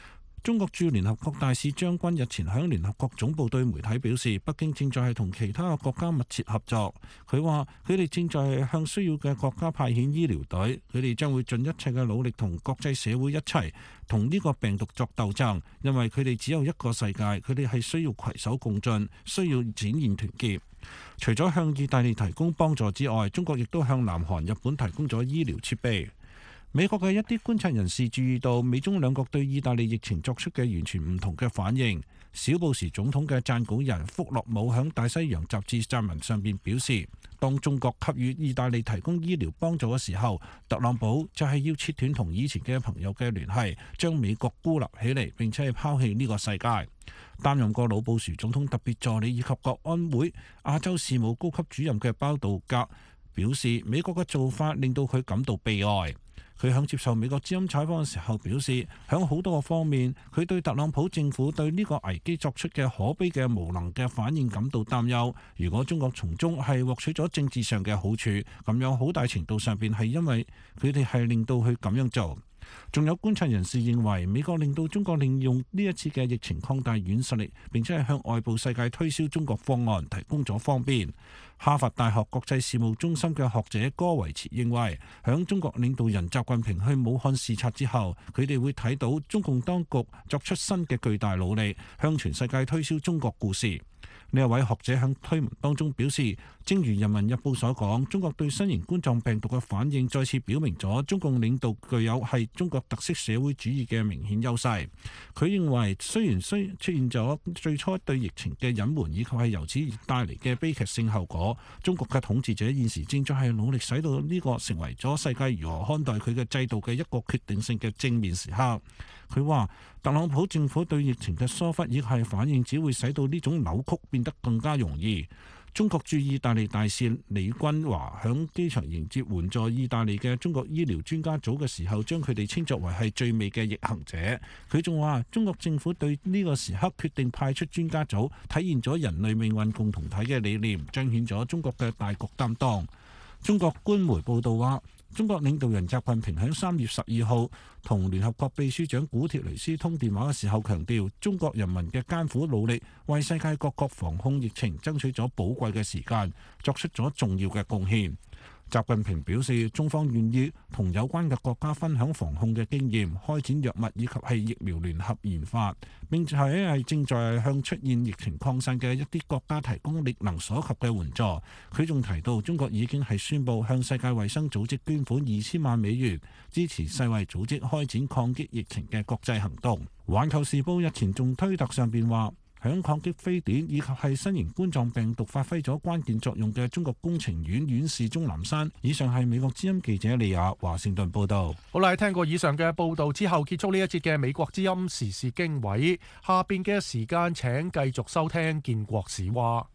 中國駐聯合國大使張軍日前喺聯合國總部對媒體表示，北京正在係同其他嘅國家密切合作。佢話佢哋正在向需要嘅國家派遣醫療隊，佢哋將會盡一切嘅努力同國際社會一齊同呢個病毒作鬥爭，因為佢哋只有一個世界，佢哋係需要攜手共進，需要展現團結。除咗向意大利提供幫助之外，中國亦都向南韓、日本提供咗醫療設備。美國嘅一啲觀察人士注意到，美中兩國對意大利疫情作出嘅完全唔同嘅反應。小布什總統嘅撰稿人福洛姆響大西洋雜誌撰文上邊表示，當中國給予意大利提供醫療幫助嘅時候，特朗普就係要切斷同以前嘅朋友嘅聯繫，將美國孤立起嚟，並且係拋棄呢個世界。擔任過老布什總統特別助理以及國安會亞洲事務高級主任嘅包道格表示，美國嘅做法令到佢感到悲哀。佢響接受美國之音採訪嘅時候表示，響好多個方面，佢對特朗普政府對呢個危機作出嘅可悲嘅無能嘅反應感到擔憂。如果中國從中係獲取咗政治上嘅好處，咁樣好大程度上邊係因為佢哋係令到佢咁樣做。仲有觀察人士認為，美國令到中國利用呢一次嘅疫情擴大軟實力，並且係向外部世界推銷中國方案，提供咗方便。哈佛大學國際事務中心嘅學者戈維茨認為，響中國領導人習近平去武漢視察之後，佢哋會睇到中共當局作出新嘅巨大努力，向全世界推銷中國故事。呢一位學者喺推文當中表示，正如《人民日報》所講，中國對新型冠狀病毒嘅反應再次表明咗中共領導具有係中國特色社會主義嘅明顯優勢。佢認為，雖然出現咗最初對疫情嘅隱瞞，以及係由此而帶嚟嘅悲劇性後果，中國嘅統治者現時正在係努力使到呢個成為咗世界如何看待佢嘅制度嘅一個決定性嘅正面時刻。佢話，特朗普政府對疫情嘅疏忽亦係反應，只會使到呢種扭曲變得更加容易。中國駐意大利大使李君華響機場迎接援助意大利嘅中國醫療專家組嘅時候，將佢哋稱作為係最美嘅逆行者。佢仲話，中國政府對呢個時刻決定派出專家組，體現咗人類命運共同體嘅理念，彰顯咗中國嘅大局擔當。中國官媒報道話，中國領導人習近平喺3月12號同聯合國秘書長古鐵雷斯通電話嘅時候強調，中國人民嘅艱苦努力為世界各國防控疫情爭取咗寶貴嘅時間，作出咗重要嘅貢獻。習近平表示，中方願意同有關嘅國家分享防控嘅經驗，開展藥物以及係疫苗聯合研發，並且係正在向出現疫情擴散嘅一啲國家提供力能所及嘅援助。佢仲提到，中國已經係宣布向世界衛生組織捐款2000萬美元，支持世衛組織開展抗擊疫情嘅國際行動。環球時報日前仲推特上邊話，響抗擊非典以及係新型冠狀病毒發揮咗關鍵作用嘅中國工程院院士鐘南山。以上係美國之音記者利亞華盛頓報道。 好啦，聽過以上嘅報道之後，結束呢一節嘅美國之音時事經緯。下邊嘅時間請繼續收聽建國史話。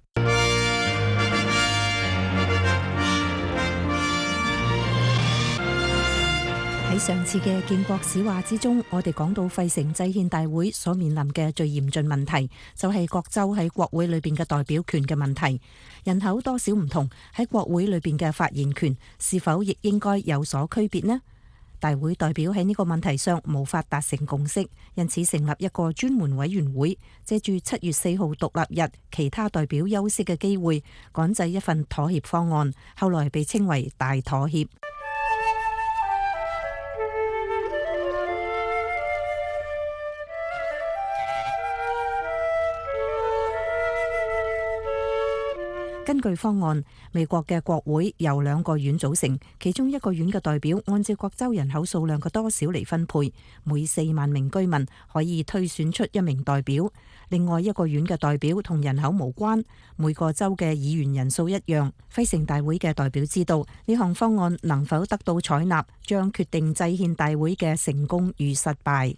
喺上次嘅建國史話之中，我哋講到費城制憲大會所面臨嘅最嚴峻問題，就係各州喺國會裏邊嘅代表權嘅問題。人口多少唔同，喺國會裏邊嘅發言權是否亦應該有所區別呢？大會代表喺呢個問題上無法達成共識，因此成立一個專門委員會，借住7月4號獨立日其他代表休息嘅機會，趕製一份妥協方案，後來被稱為大妥協。根據方案，美國嘅國會由2個院組成，其中1個院嘅代表按照各州人口數量嘅多少嚟分配，每4萬名居民可以推選出1名代表。另外1個院嘅代表同人口無關，每個州嘅議員人數一樣。費城大會嘅代表知道呢項方案能否得到採納，將決定制憲大會嘅成功與失敗。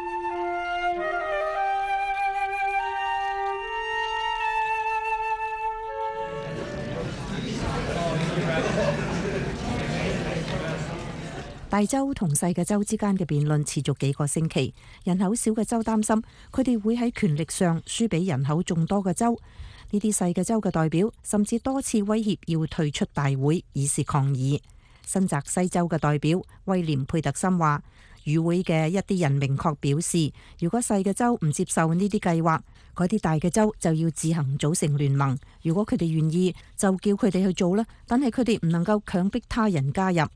大州同細嘅州之間嘅辯論持續幾個星期，人口少嘅州擔心佢哋會喺權力上輸俾人口眾多嘅州。呢啲細嘅州嘅代表甚至多次威脅要退出大會以示抗議。新澤西州嘅代表威廉佩特森話， 與會嘅一啲人明確表示，如果細嘅州唔接受呢啲計劃，嗰啲大嘅州就要自行組成聯盟。如果佢哋願意，就叫佢哋去做啦。但係佢哋唔能夠強迫他人加入。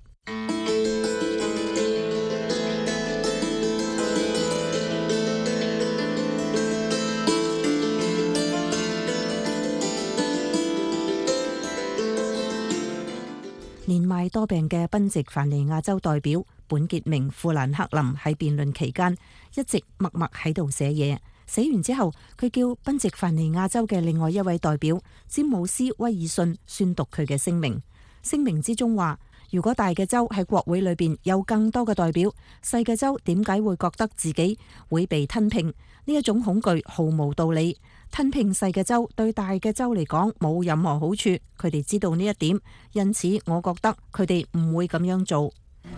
年邁多病嘅賓夕凡尼亞州代表本傑明·富蘭克林喺辯論期間一直默默喺度寫嘢。寫完之後，佢叫賓夕凡尼亞州嘅另外一位代表詹姆斯·威爾遜宣讀佢嘅聲明。聲明之中話，如果大嘅州喺國會裏邊有更多嘅代表，細嘅州點解會覺得自己會被吞併？呢一種恐懼毫無道理。吞併細嘅州對大嘅州嚟講冇任何好處，佢哋知道呢一點，因此我覺得佢哋唔會咁樣做。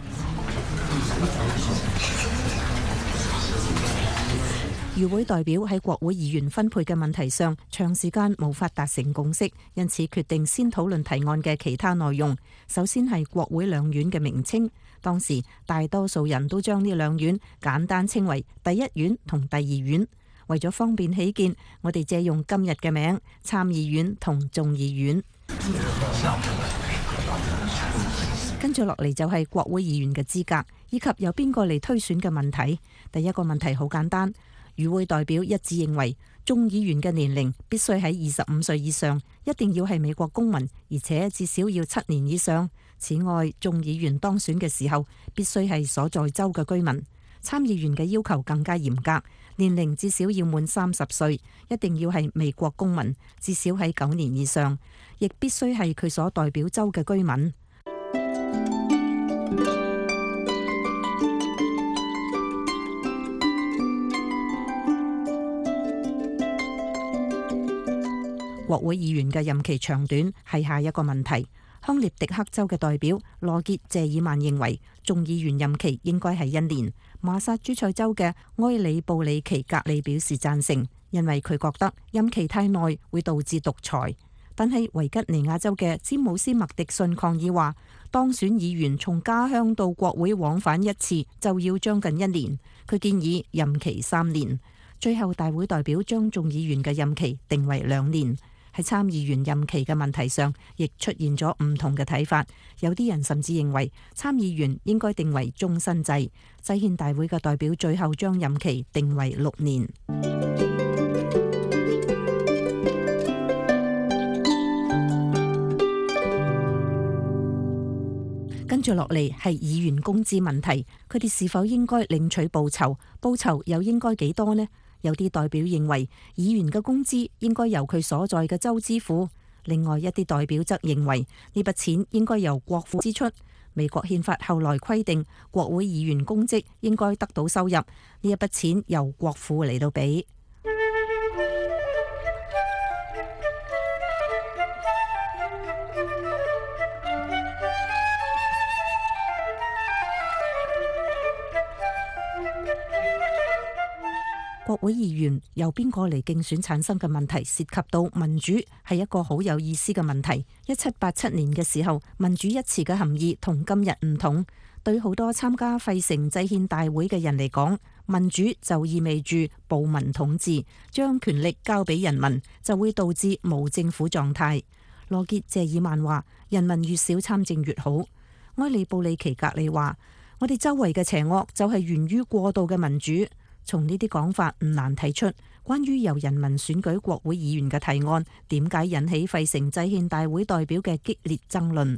與會代表喺國會議員分配嘅問題上長時間無法達成共識，因此決定先討論提案嘅其他內容。首先係國會兩院嘅名稱，當時大多數人都將呢兩院簡單稱為第一院同第二院。為咗方便起見，我哋借用今日嘅名：參議院同眾議院。跟住落嚟就係國會議員嘅資格，以及由邊個嚟推選嘅問題。第一個問題好簡單，與會代表一致認為，眾議員嘅年齡必須喺25歲以上，一定要係美國公民，而且至少要7年以上。此外，眾議員當選嘅時候必須係所在州嘅居民。參議員嘅要求更加嚴格，年齡至少要滿30歲，一定要係美國公民，至少喺9年以上，亦必須係佢所代表州嘅居民。國會議員嘅任期長短係下一個問題。康涅狄克州嘅代表羅傑謝爾曼認為，眾議員任期應該係1年。馬薩諸塞州嘅埃里布里奇格里表示贊成，因為佢覺得任期太耐會導致獨裁。但係維吉尼亞州嘅詹姆斯麥迪遜抗議話，當選議員從家鄉到國會往返一次就要將近1年，佢建議任期3年。最後大會代表將眾議員嘅任期定為2年。喺參議員任期嘅問題上，亦出現咗唔同嘅睇法。有啲人甚至認為參議員應該定為終身制。制憲大會嘅代表最後將任期定為6年。跟住落嚟係議員工資問題，佢哋是否應該領取報酬？報酬又應該幾多呢？有啲代表認為議員嘅工資應該由佢所在嘅州支付，另外一啲代表則認為呢筆錢應該由國庫支出。美國憲法後來規定，國會議員公職應該得到收入，呢一筆錢由國庫嚟到俾。國會議員由邊個嚟競選產生嘅問題，涉及到民主，係一個好有意思嘅問題。1787年嘅時候，民主一詞嘅含義同今日唔同。對好多參加費城制憲大會嘅人嚟講，民主就意味住暴民統治，將權力交俾人民，就會導致無政府狀態。羅傑謝爾曼話：人民越少參政越好。埃里布里奇格里話：我哋周圍嘅邪惡就係源於過度嘅民主。從呢啲講法唔難睇出，關於由人民選舉國會議員嘅提案，點解引起費城制憲大會代表嘅激烈爭論。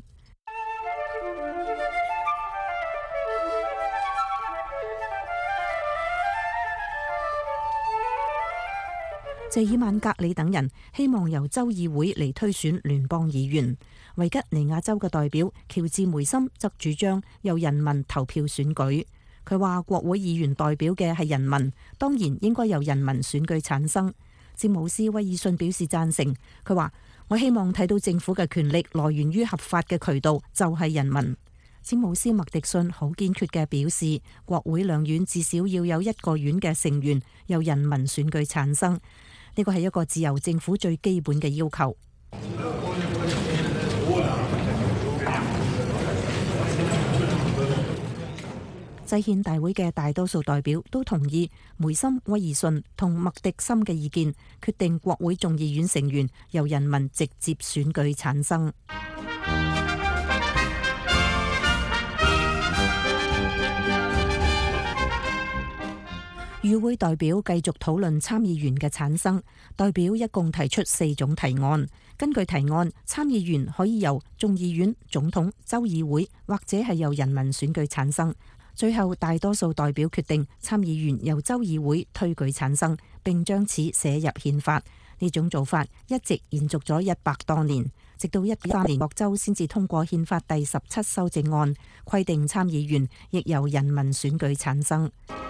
謝爾曼格里等人希望由州議會嚟推選聯邦議員。維吉尼亞州嘅代表喬治梅森則主張由人民投票選舉。佢話國會議員代表嘅係人民，當然應該由人民選舉產生。詹姆斯威爾遜表示贊成。佢話：我希望睇到政府嘅權力來源於合法嘅渠道，就係人民。詹姆斯麥迪遜好堅決嘅表示，國會兩院至少要有1個院嘅成員由人民選舉產生。呢個係一個自由政府最基本嘅要求。制制憲大會嘅大多數代表都同意梅森、威爾遜同麥迪森嘅意見，決定國會眾議院成員由人民直接選舉產生。與會代表繼續討論參議員嘅產生，代表一共提出4種提案。根據提案，參議員可以由眾議院、總統、州議會或者係由人民選舉產生。最後大多數代表決定參議員由州議會推舉產生，並將此寫入憲法。呢種做法一直延續咗100多年，直到2013年各州先至通過憲法第17修正案，規定參議員亦由人民選舉產生。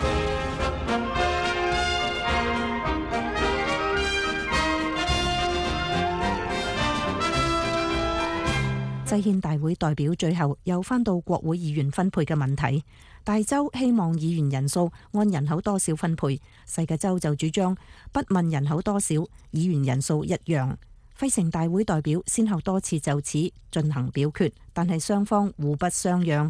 制憲大會代表最後又返到國會議員分配嘅問題，大州希望議員人數按人口多少分配，細嘅州就主張不問人口多少，議員人數一樣。費城大會代表先後多次就此進行表決，但係雙方互不相讓。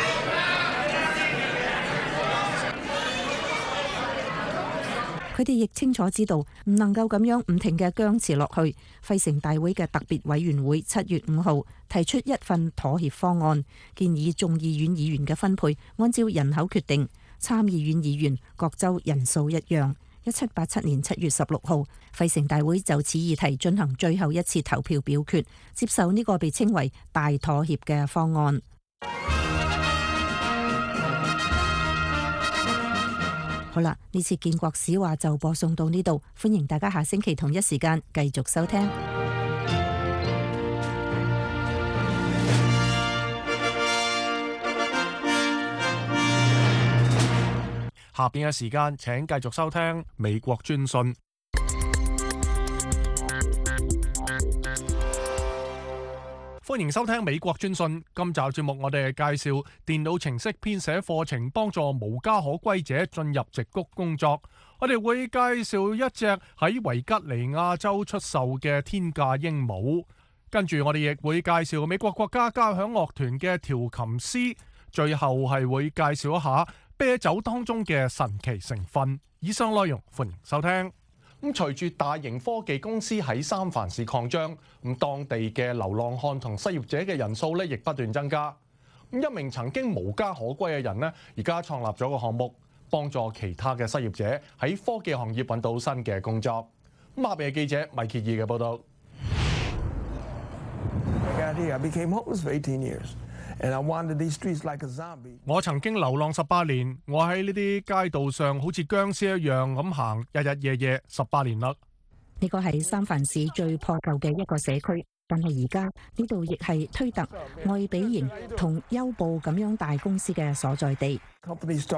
佢哋亦清楚知道唔能夠咁樣唔停嘅僵持落去。費城大會嘅特別委員會7月5號提出一份妥協方案，建議眾議院議員嘅分配按照人口決定，參議院議員各州人數一樣。1787年7月16號，費城大會就此議題進行最後一次投票表決，接受呢個被稱為大妥協嘅方案。好啦，呢次建國史話就播送到呢度，歡迎大家下星期同一時間繼續收聽。 下邊嘅時間請繼續收聽美國專訊。歡迎收聽美國專訊。今集節目我哋介紹電腦程式編寫課程，幫助無家可歸者進入矽谷工作。我哋會介紹一隻喺維吉尼亞州出售嘅天價鸚鵡。跟住我哋亦會介紹美國國家交響樂團嘅調琴師。最後係會介紹一下啤酒當中嘅神奇成分。以上內容歡迎收聽。隨住大型科技公司喺三藩市擴張，當地嘅流浪漢同失業者嘅人數咧亦不斷增加。一名曾經無家可歸嘅人咧，而家創立咗個項目，幫助其他嘅失業者喺科技行業揾到新嘅工作。馬比嘅記者米歇爾嘅報導。我曾經流浪18年，我喺呢啲街道上好似僵屍一樣咁行，日日夜夜18年啦。 呢個係三藩市最破舊嘅一個社區，但係而家呢度亦係推特、愛比營同優步咁樣大公司嘅所在地。呢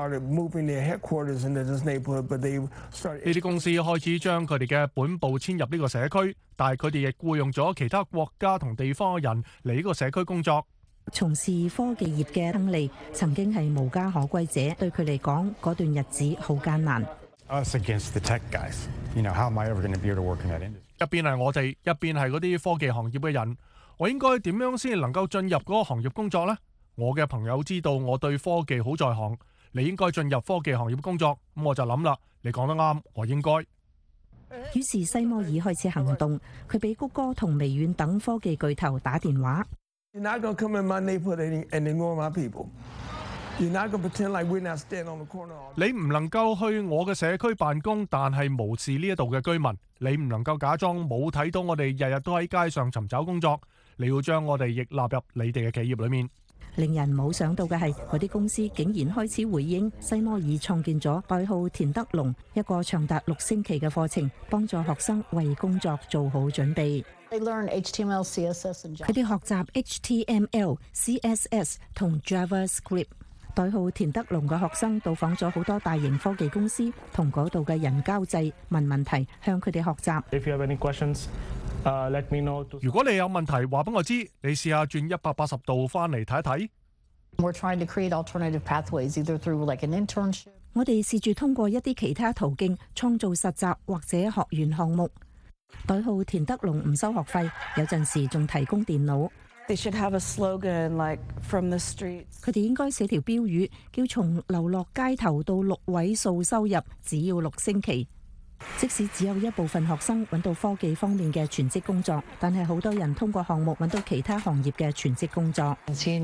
啲公司開始將佢哋嘅本部遷入呢個社區，但係佢哋亦僱用咗其他國家同地方嘅人嚟呢個社區工作。 從事科技業嘅亨利曾經係無家可歸者，對佢嚟講嗰段日子好艱難。 一邊係我哋，一邊係嗰啲科技行業嘅人，我應該點樣先能夠進入嗰個行業工作呢？我嘅朋友知道我對科技好在行，你應該進入科技行業工作，咁我就諗啦，你講得啱，我應該。 於是西摩爾開始行動，佢俾谷歌同微軟等科技巨頭打電話。你唔能夠去我嘅社區辦公，但係無視呢一度嘅居民。你唔能夠假裝冇睇到我哋日日都喺街上尋找工作。你要將我哋亦納入你哋嘅企業裏面。 令人冇想到嘅係，嗰啲公司竟然開始回應。西摩爾創建咗代號田德龍一個長達6星期嘅課程，幫助學生為工作做好準備。佢哋學習 HTML、CSS 同 JavaScript。代號田德龍嘅學生到訪咗好多大型科技公司，同嗰度嘅人交際，問問題，向佢哋學習。 如果你有問題，話俾我知。你試下轉180度翻嚟睇一睇。 我哋試住通過一啲其他途徑創造實習或者學員項目。代號田德龍唔收學費，有陣時仲提供電腦。 They should have a slogan like "From the streets." 佢哋應該寫條標語，叫從流落街頭到6位數收入，只要6星期。即使只有一部分學生揾到科技方面嘅全職工作，但係好多人通過項目揾到其他行業嘅全職工作。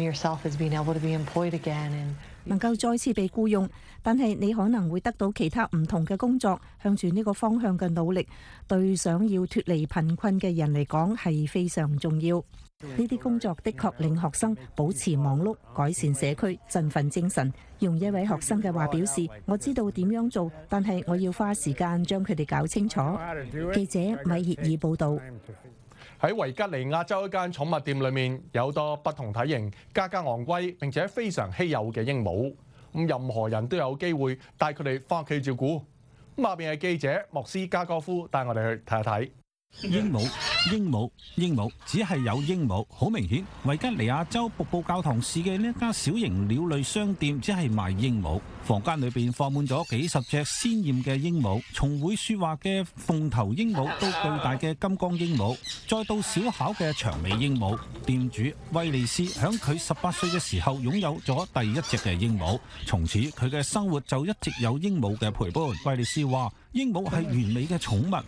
能夠再次被僱用，但係你可能會得到其他唔同嘅工作，向住呢個方向嘅努力，對想要脫離貧困嘅人嚟講係非常重要。呢啲工作的確令學生保持忙碌，改善社區，振奮精神。用一位學生嘅話表示：我知道點樣做，但係我要花時間將佢哋搞清楚。記者米歇爾報導。 喺維吉尼亞州一間寵物店裏面，有多不同體型、價格昂貴並且非常稀有嘅鸚鵡。任何人都有機會帶佢哋翻屋企照顧。下邊係記者莫斯加哥夫帶我哋去睇一睇。 鸚鵡，只係有鸚鵡，好明顯。維吉尼亞州瀑布教堂市嘅呢一家小型鳥類商店只係賣鸚鵡，房間裏邊放滿咗幾十隻鮮豔嘅鸚鵡，從會說話嘅鳳頭鸚鵡到巨大嘅金剛鸚鵡，再到小巧嘅長尾鸚鵡。店主威利斯響佢18歲嘅時候擁有咗第一隻嘅鸚鵡，從此佢嘅生活就一直有鸚鵡嘅陪伴。威利斯話：鸚鵡係完美嘅寵物。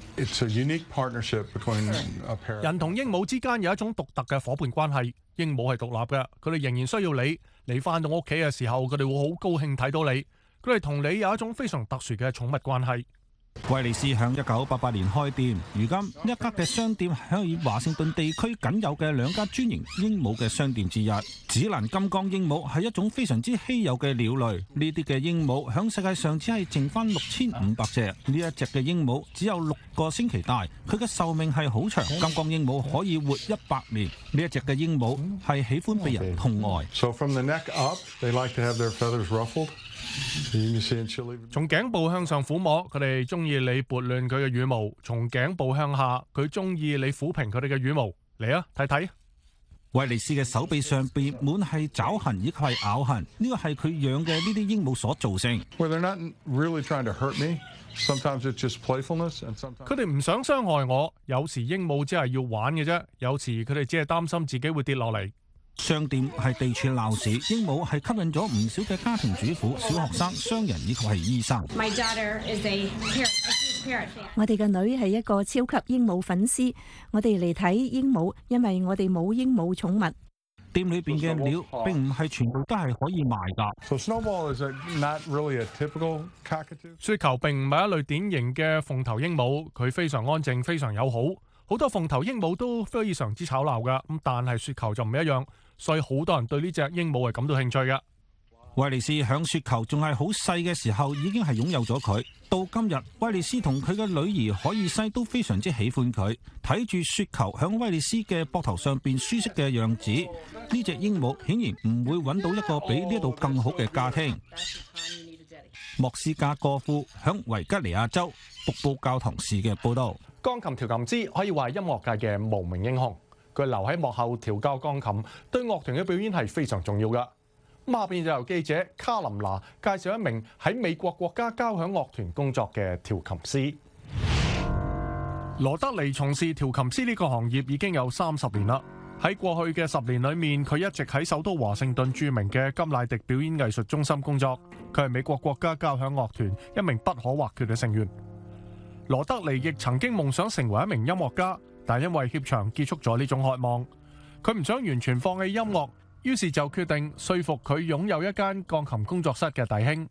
人同鸚鵡之間有一種獨特嘅夥伴關係。鸚鵡係獨立嘅，佢哋仍然需要你。你翻到屋企嘅時候，佢哋會好高興睇到你。佢哋同你有一種非常特殊嘅寵物關係。 威利斯響1988年開店，如今一家嘅商店係華盛頓地區僅有嘅2家專營鸚鵡嘅商店之一。紫蘭金剛鸚鵡係一種非常之稀有嘅鳥類，呢啲嘅鸚鵡響世界上只係剩翻6500隻。呢一隻嘅鸚鵡只有6個星期大，佢嘅壽命係好長。金剛鸚鵡可以活100年。呢一隻嘅鸚鵡係喜歡被人痛愛。 So from the neck up, they like to have their feathers ruffled. 從頸部向上撫摸，佢哋中意你撥亂佢嘅羽毛；從頸部向下，佢中意你撫平佢哋嘅羽毛。嚟啊，睇睇！ 威利斯嘅手臂上邊滿係爪痕以及係咬痕，呢個係佢養嘅呢啲鸚鵡所造成。 Well, they're not really trying to hurt me. Sometimes it's just playfulness, and sometimes 佢哋唔想傷害我，有時鸚鵡只係要玩嘅啫，有時佢哋只係擔心自己會跌落嚟。 商店係地處鬧市，鸚鵡係吸引咗唔少嘅家庭主婦、小學生、商人以及係醫生。 我哋嘅女係一個超級鸚鵡粉絲，我哋嚟睇鸚鵡，因為我哋冇鸚鵡寵物。 店裏邊嘅鳥並唔係全部都係可以賣㗎。 So Snowball is not really a typical cockatoo. 雪球並唔係一類典型嘅鳳頭鸚鵡，佢非常安靜，非常友好。好多鳳頭鸚鵡都非常之吵鬧㗎，但係雪球就唔一樣，所以好多人對呢隻鸚鵡係感到興趣嘅。 威利斯響雪球仲係好細嘅時候已經係擁有咗佢，到今日威利斯同佢嘅女兒海爾西都非常之喜歡佢，睇住雪球響威利斯嘅膊頭上邊舒適嘅樣子，呢隻鸚鵡顯然唔會揾到一個比呢度更好嘅家庭。莫斯加哥夫響維吉尼亞州瀑布教堂市嘅報道。 鋼琴調琴師可以話係音樂界嘅無名英雄，佢留喺幕後調教鋼琴，對樂團嘅表演係非常重要㗎。下邊就由記者卡琳娜介紹一名喺美國國家交響樂團工作嘅調琴師。羅德尼從事調琴師呢個行業已經有30年啦。喺過去嘅10年裏面，佢一直喺首都華盛頓著名嘅甘迺迪表演藝術中心工作。佢係美國國家交響樂團一名不可或缺嘅成員。羅德尼亦曾經夢想成為一名音樂家，但因為怯場結束咗呢種渴望。佢唔想完全放棄音樂，於是就決定說服佢擁有一間鋼琴工作室嘅弟兄。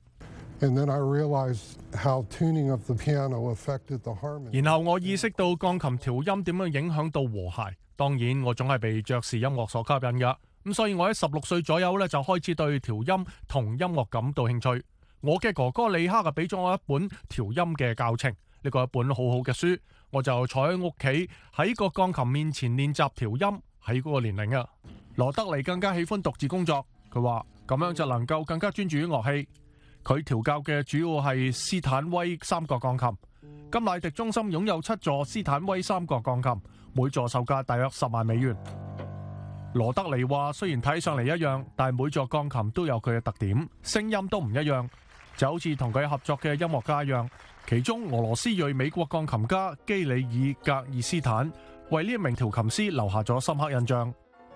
然後我意識到鋼琴調音點樣影響到和諧。當然，我總係被爵士音樂所吸引㗎。咁所以我喺16歲左右就開始對調音同音樂感到興趣。我嘅哥哥李克俾咗我一本調音嘅教程。呢個係一本好好嘅書，我就坐喺屋企喺個鋼琴面前練習調音。喺嗰個年齡啊，羅德尼更加喜歡獨自工作。佢話咁樣就能夠更加專注於樂器。佢調教嘅主要係斯坦威3角鋼琴。甘迺迪中心擁有7座斯坦威3角鋼琴，每座售價大約10萬美元。羅德尼話雖然睇上嚟一樣，但每座鋼琴都有佢嘅特點，聲音都唔一樣，就好似同佢合作嘅音樂家一樣。其中俄羅斯裔美國鋼琴家基里爾格爾斯坦為呢一名調琴師留下咗深刻印象。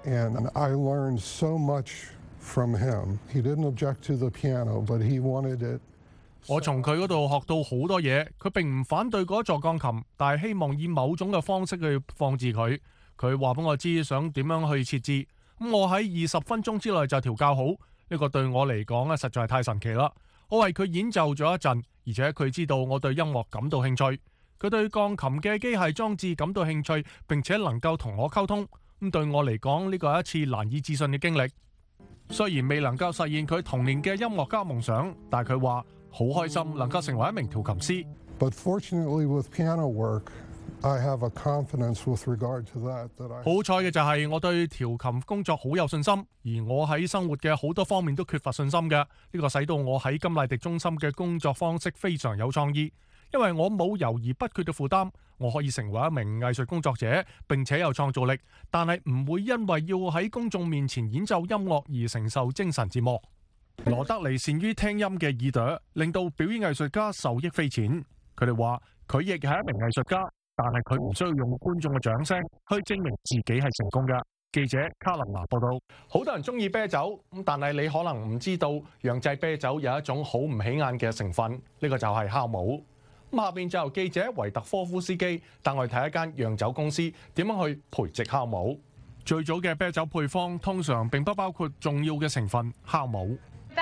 and I learned so much from him. He didn't object to the piano, but he wanted it. 我從佢嗰度學到好多嘢，佢並唔反對嗰座鋼琴，但係希望以某種嘅方式去放置佢。佢話俾我知想點樣去設置，咁我喺20分鐘之內就調校好。呢個對我嚟講咧，實在係太神奇啦！我為佢演奏咗一陣，而且佢知道我對音樂感到興趣，佢對鋼琴嘅機械裝置感到興趣，並且能夠同我溝通。咁對我嚟講，呢個係一次難以置信嘅經歷。雖然未能夠實現佢童年嘅音樂家夢想，但係佢話好開心能夠成為一名調琴師。 But fortunately, with piano work, I have a confidence with regard to that I 好彩嘅就係我對調琴工作好有信心，而我喺生活嘅好多方面都缺乏信心嘅。呢個使到我喺甘迺迪中心嘅工作方式非常有創意，因為我冇猶豫不決嘅負擔，我可以成為一名藝術工作者，並且有創造力，但係唔會因為要喺公眾面前演奏音樂而承受精神折磨。羅德尼善於聽音嘅耳朵，令到表演藝術家受益匪淺。佢哋話佢亦係一名藝術家，但係佢唔需要用觀眾嘅掌聲去證明自己係成功嘅。記者卡琳娜報道。好多人中意啤酒，但係你可能唔知道釀製啤酒有一種好唔起眼嘅成分，呢個就係酵母。下邊就由記者維特科夫斯基帶我哋睇一間釀酒公司點樣去培植酵母。最早嘅啤酒配方通常並不包括重要嘅成分酵母。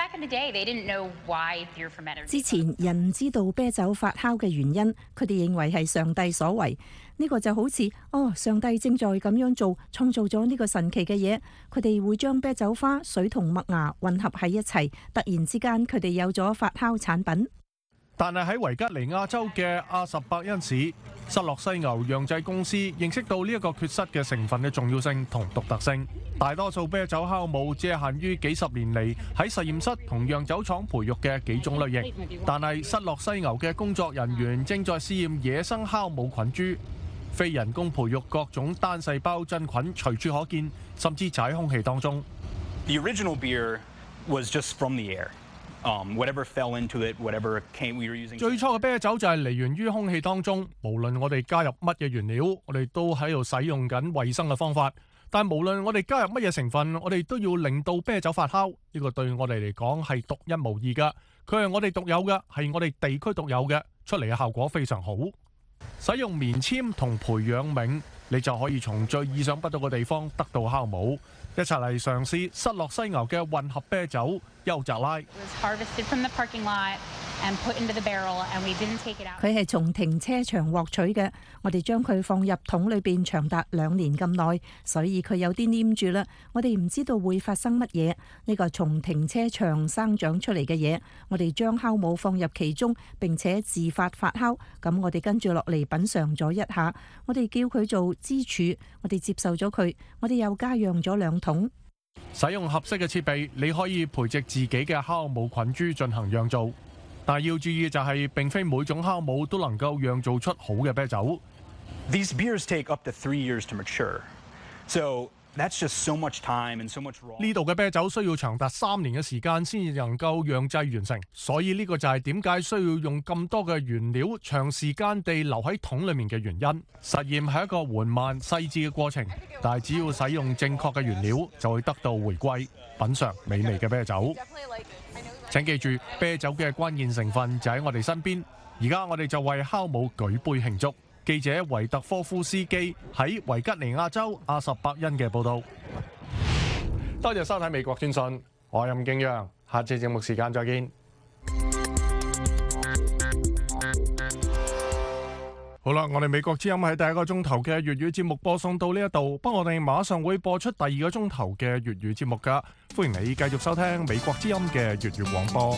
之前人唔知道啤酒發酵嘅原因，佢哋認為係上帝所為。呢個就好似上帝正在咁樣做，創造咗呢個神奇嘅嘢。佢哋會將啤酒花、水同麥芽混合喺一齊，突然之間佢哋有咗發酵產品。 但係喺維吉尼亞州嘅阿什伯恩市，塞洛西牛釀製公司認識到呢一個缺失嘅成分嘅重要性同獨特性。大多數啤酒酵母只係限於幾十年嚟喺實驗室同釀酒廠培育嘅幾種類型，但係塞洛西牛嘅工作人員正在試驗野生酵母菌株，非人工培育各種單細胞真菌隨處可見，甚至就喺空氣當中。 The original beer was just from the air. Whatever fell into it, whatever came, we were using. 最初嘅啤酒就係嚟源於空氣當中，無論我哋加入乜嘢原料，我哋都喺度使用緊衛生嘅方法。但係無論我哋加入乜嘢成分，我哋都要令到啤酒發酵。呢個對我哋嚟講係獨一無二㗎，佢係我哋獨有嘅，係我哋地區獨有嘅，出嚟嘅效果非常好。使用棉籤同培養皿，你就可以從最意想不到嘅地方得到酵母。一齊嚟嘗試塞洛西牛嘅混合啤酒優澤拉。 佢係從停車場獲取嘅，我哋將佢放入桶裏邊長達2年咁耐，所以佢有啲黏住啦。我哋唔知道會發生乜嘢。呢個從停車場生長出嚟嘅嘢，我哋將酵母放入其中，並且自發發酵。咁我哋跟住落嚟品嚐咗一下，我哋叫佢做支柱，我哋接受咗佢，我哋又加釀咗2桶。 使用合適嘅設備，你可以培植自己嘅酵母菌株進行釀造。但係要注意就係，並非每種酵母都能夠釀造出好嘅啤酒。 These beers take up to 3 years to mature, so that's just so much time and so much raw. 呢度嘅啤酒需要長達3年嘅時間先至能夠釀製完成，所以呢個就係點解需要用咁多嘅原料長時間地留喺桶裡面嘅原因。實驗係一個緩慢細緻嘅過程，但係只要使用正確嘅原料，就會得到回歸，品嚐美味嘅啤酒。請記住，啤酒嘅關鍵成分就喺我哋身邊。而家我哋就為酵母舉杯慶祝。記者維特科夫斯基喺維吉尼亞州阿什伯恩嘅報導。多謝收睇美國專訊，我係任敬陽，下次節目時間再見。好啦，我哋美國之音喺第1個鐘頭嘅粵語節目播送到呢一度，不過我哋馬上會播出第2個鐘頭嘅粵語節目㗎，歡迎你繼續收聽美國之音嘅粵語廣播。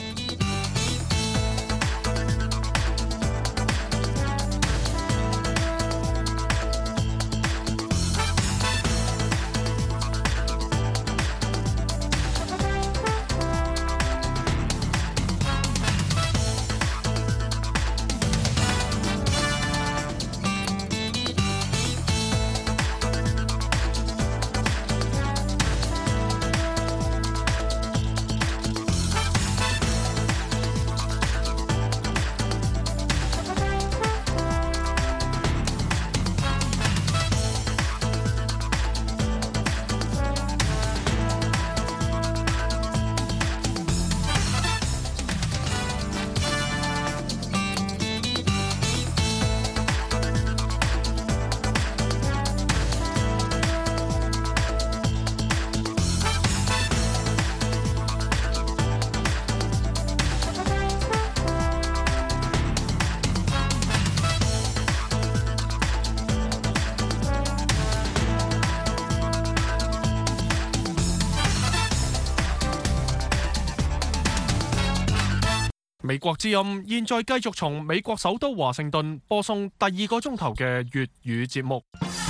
美國之音現在繼續從美國首都華盛頓播送第2個鐘頭嘅粵語節目。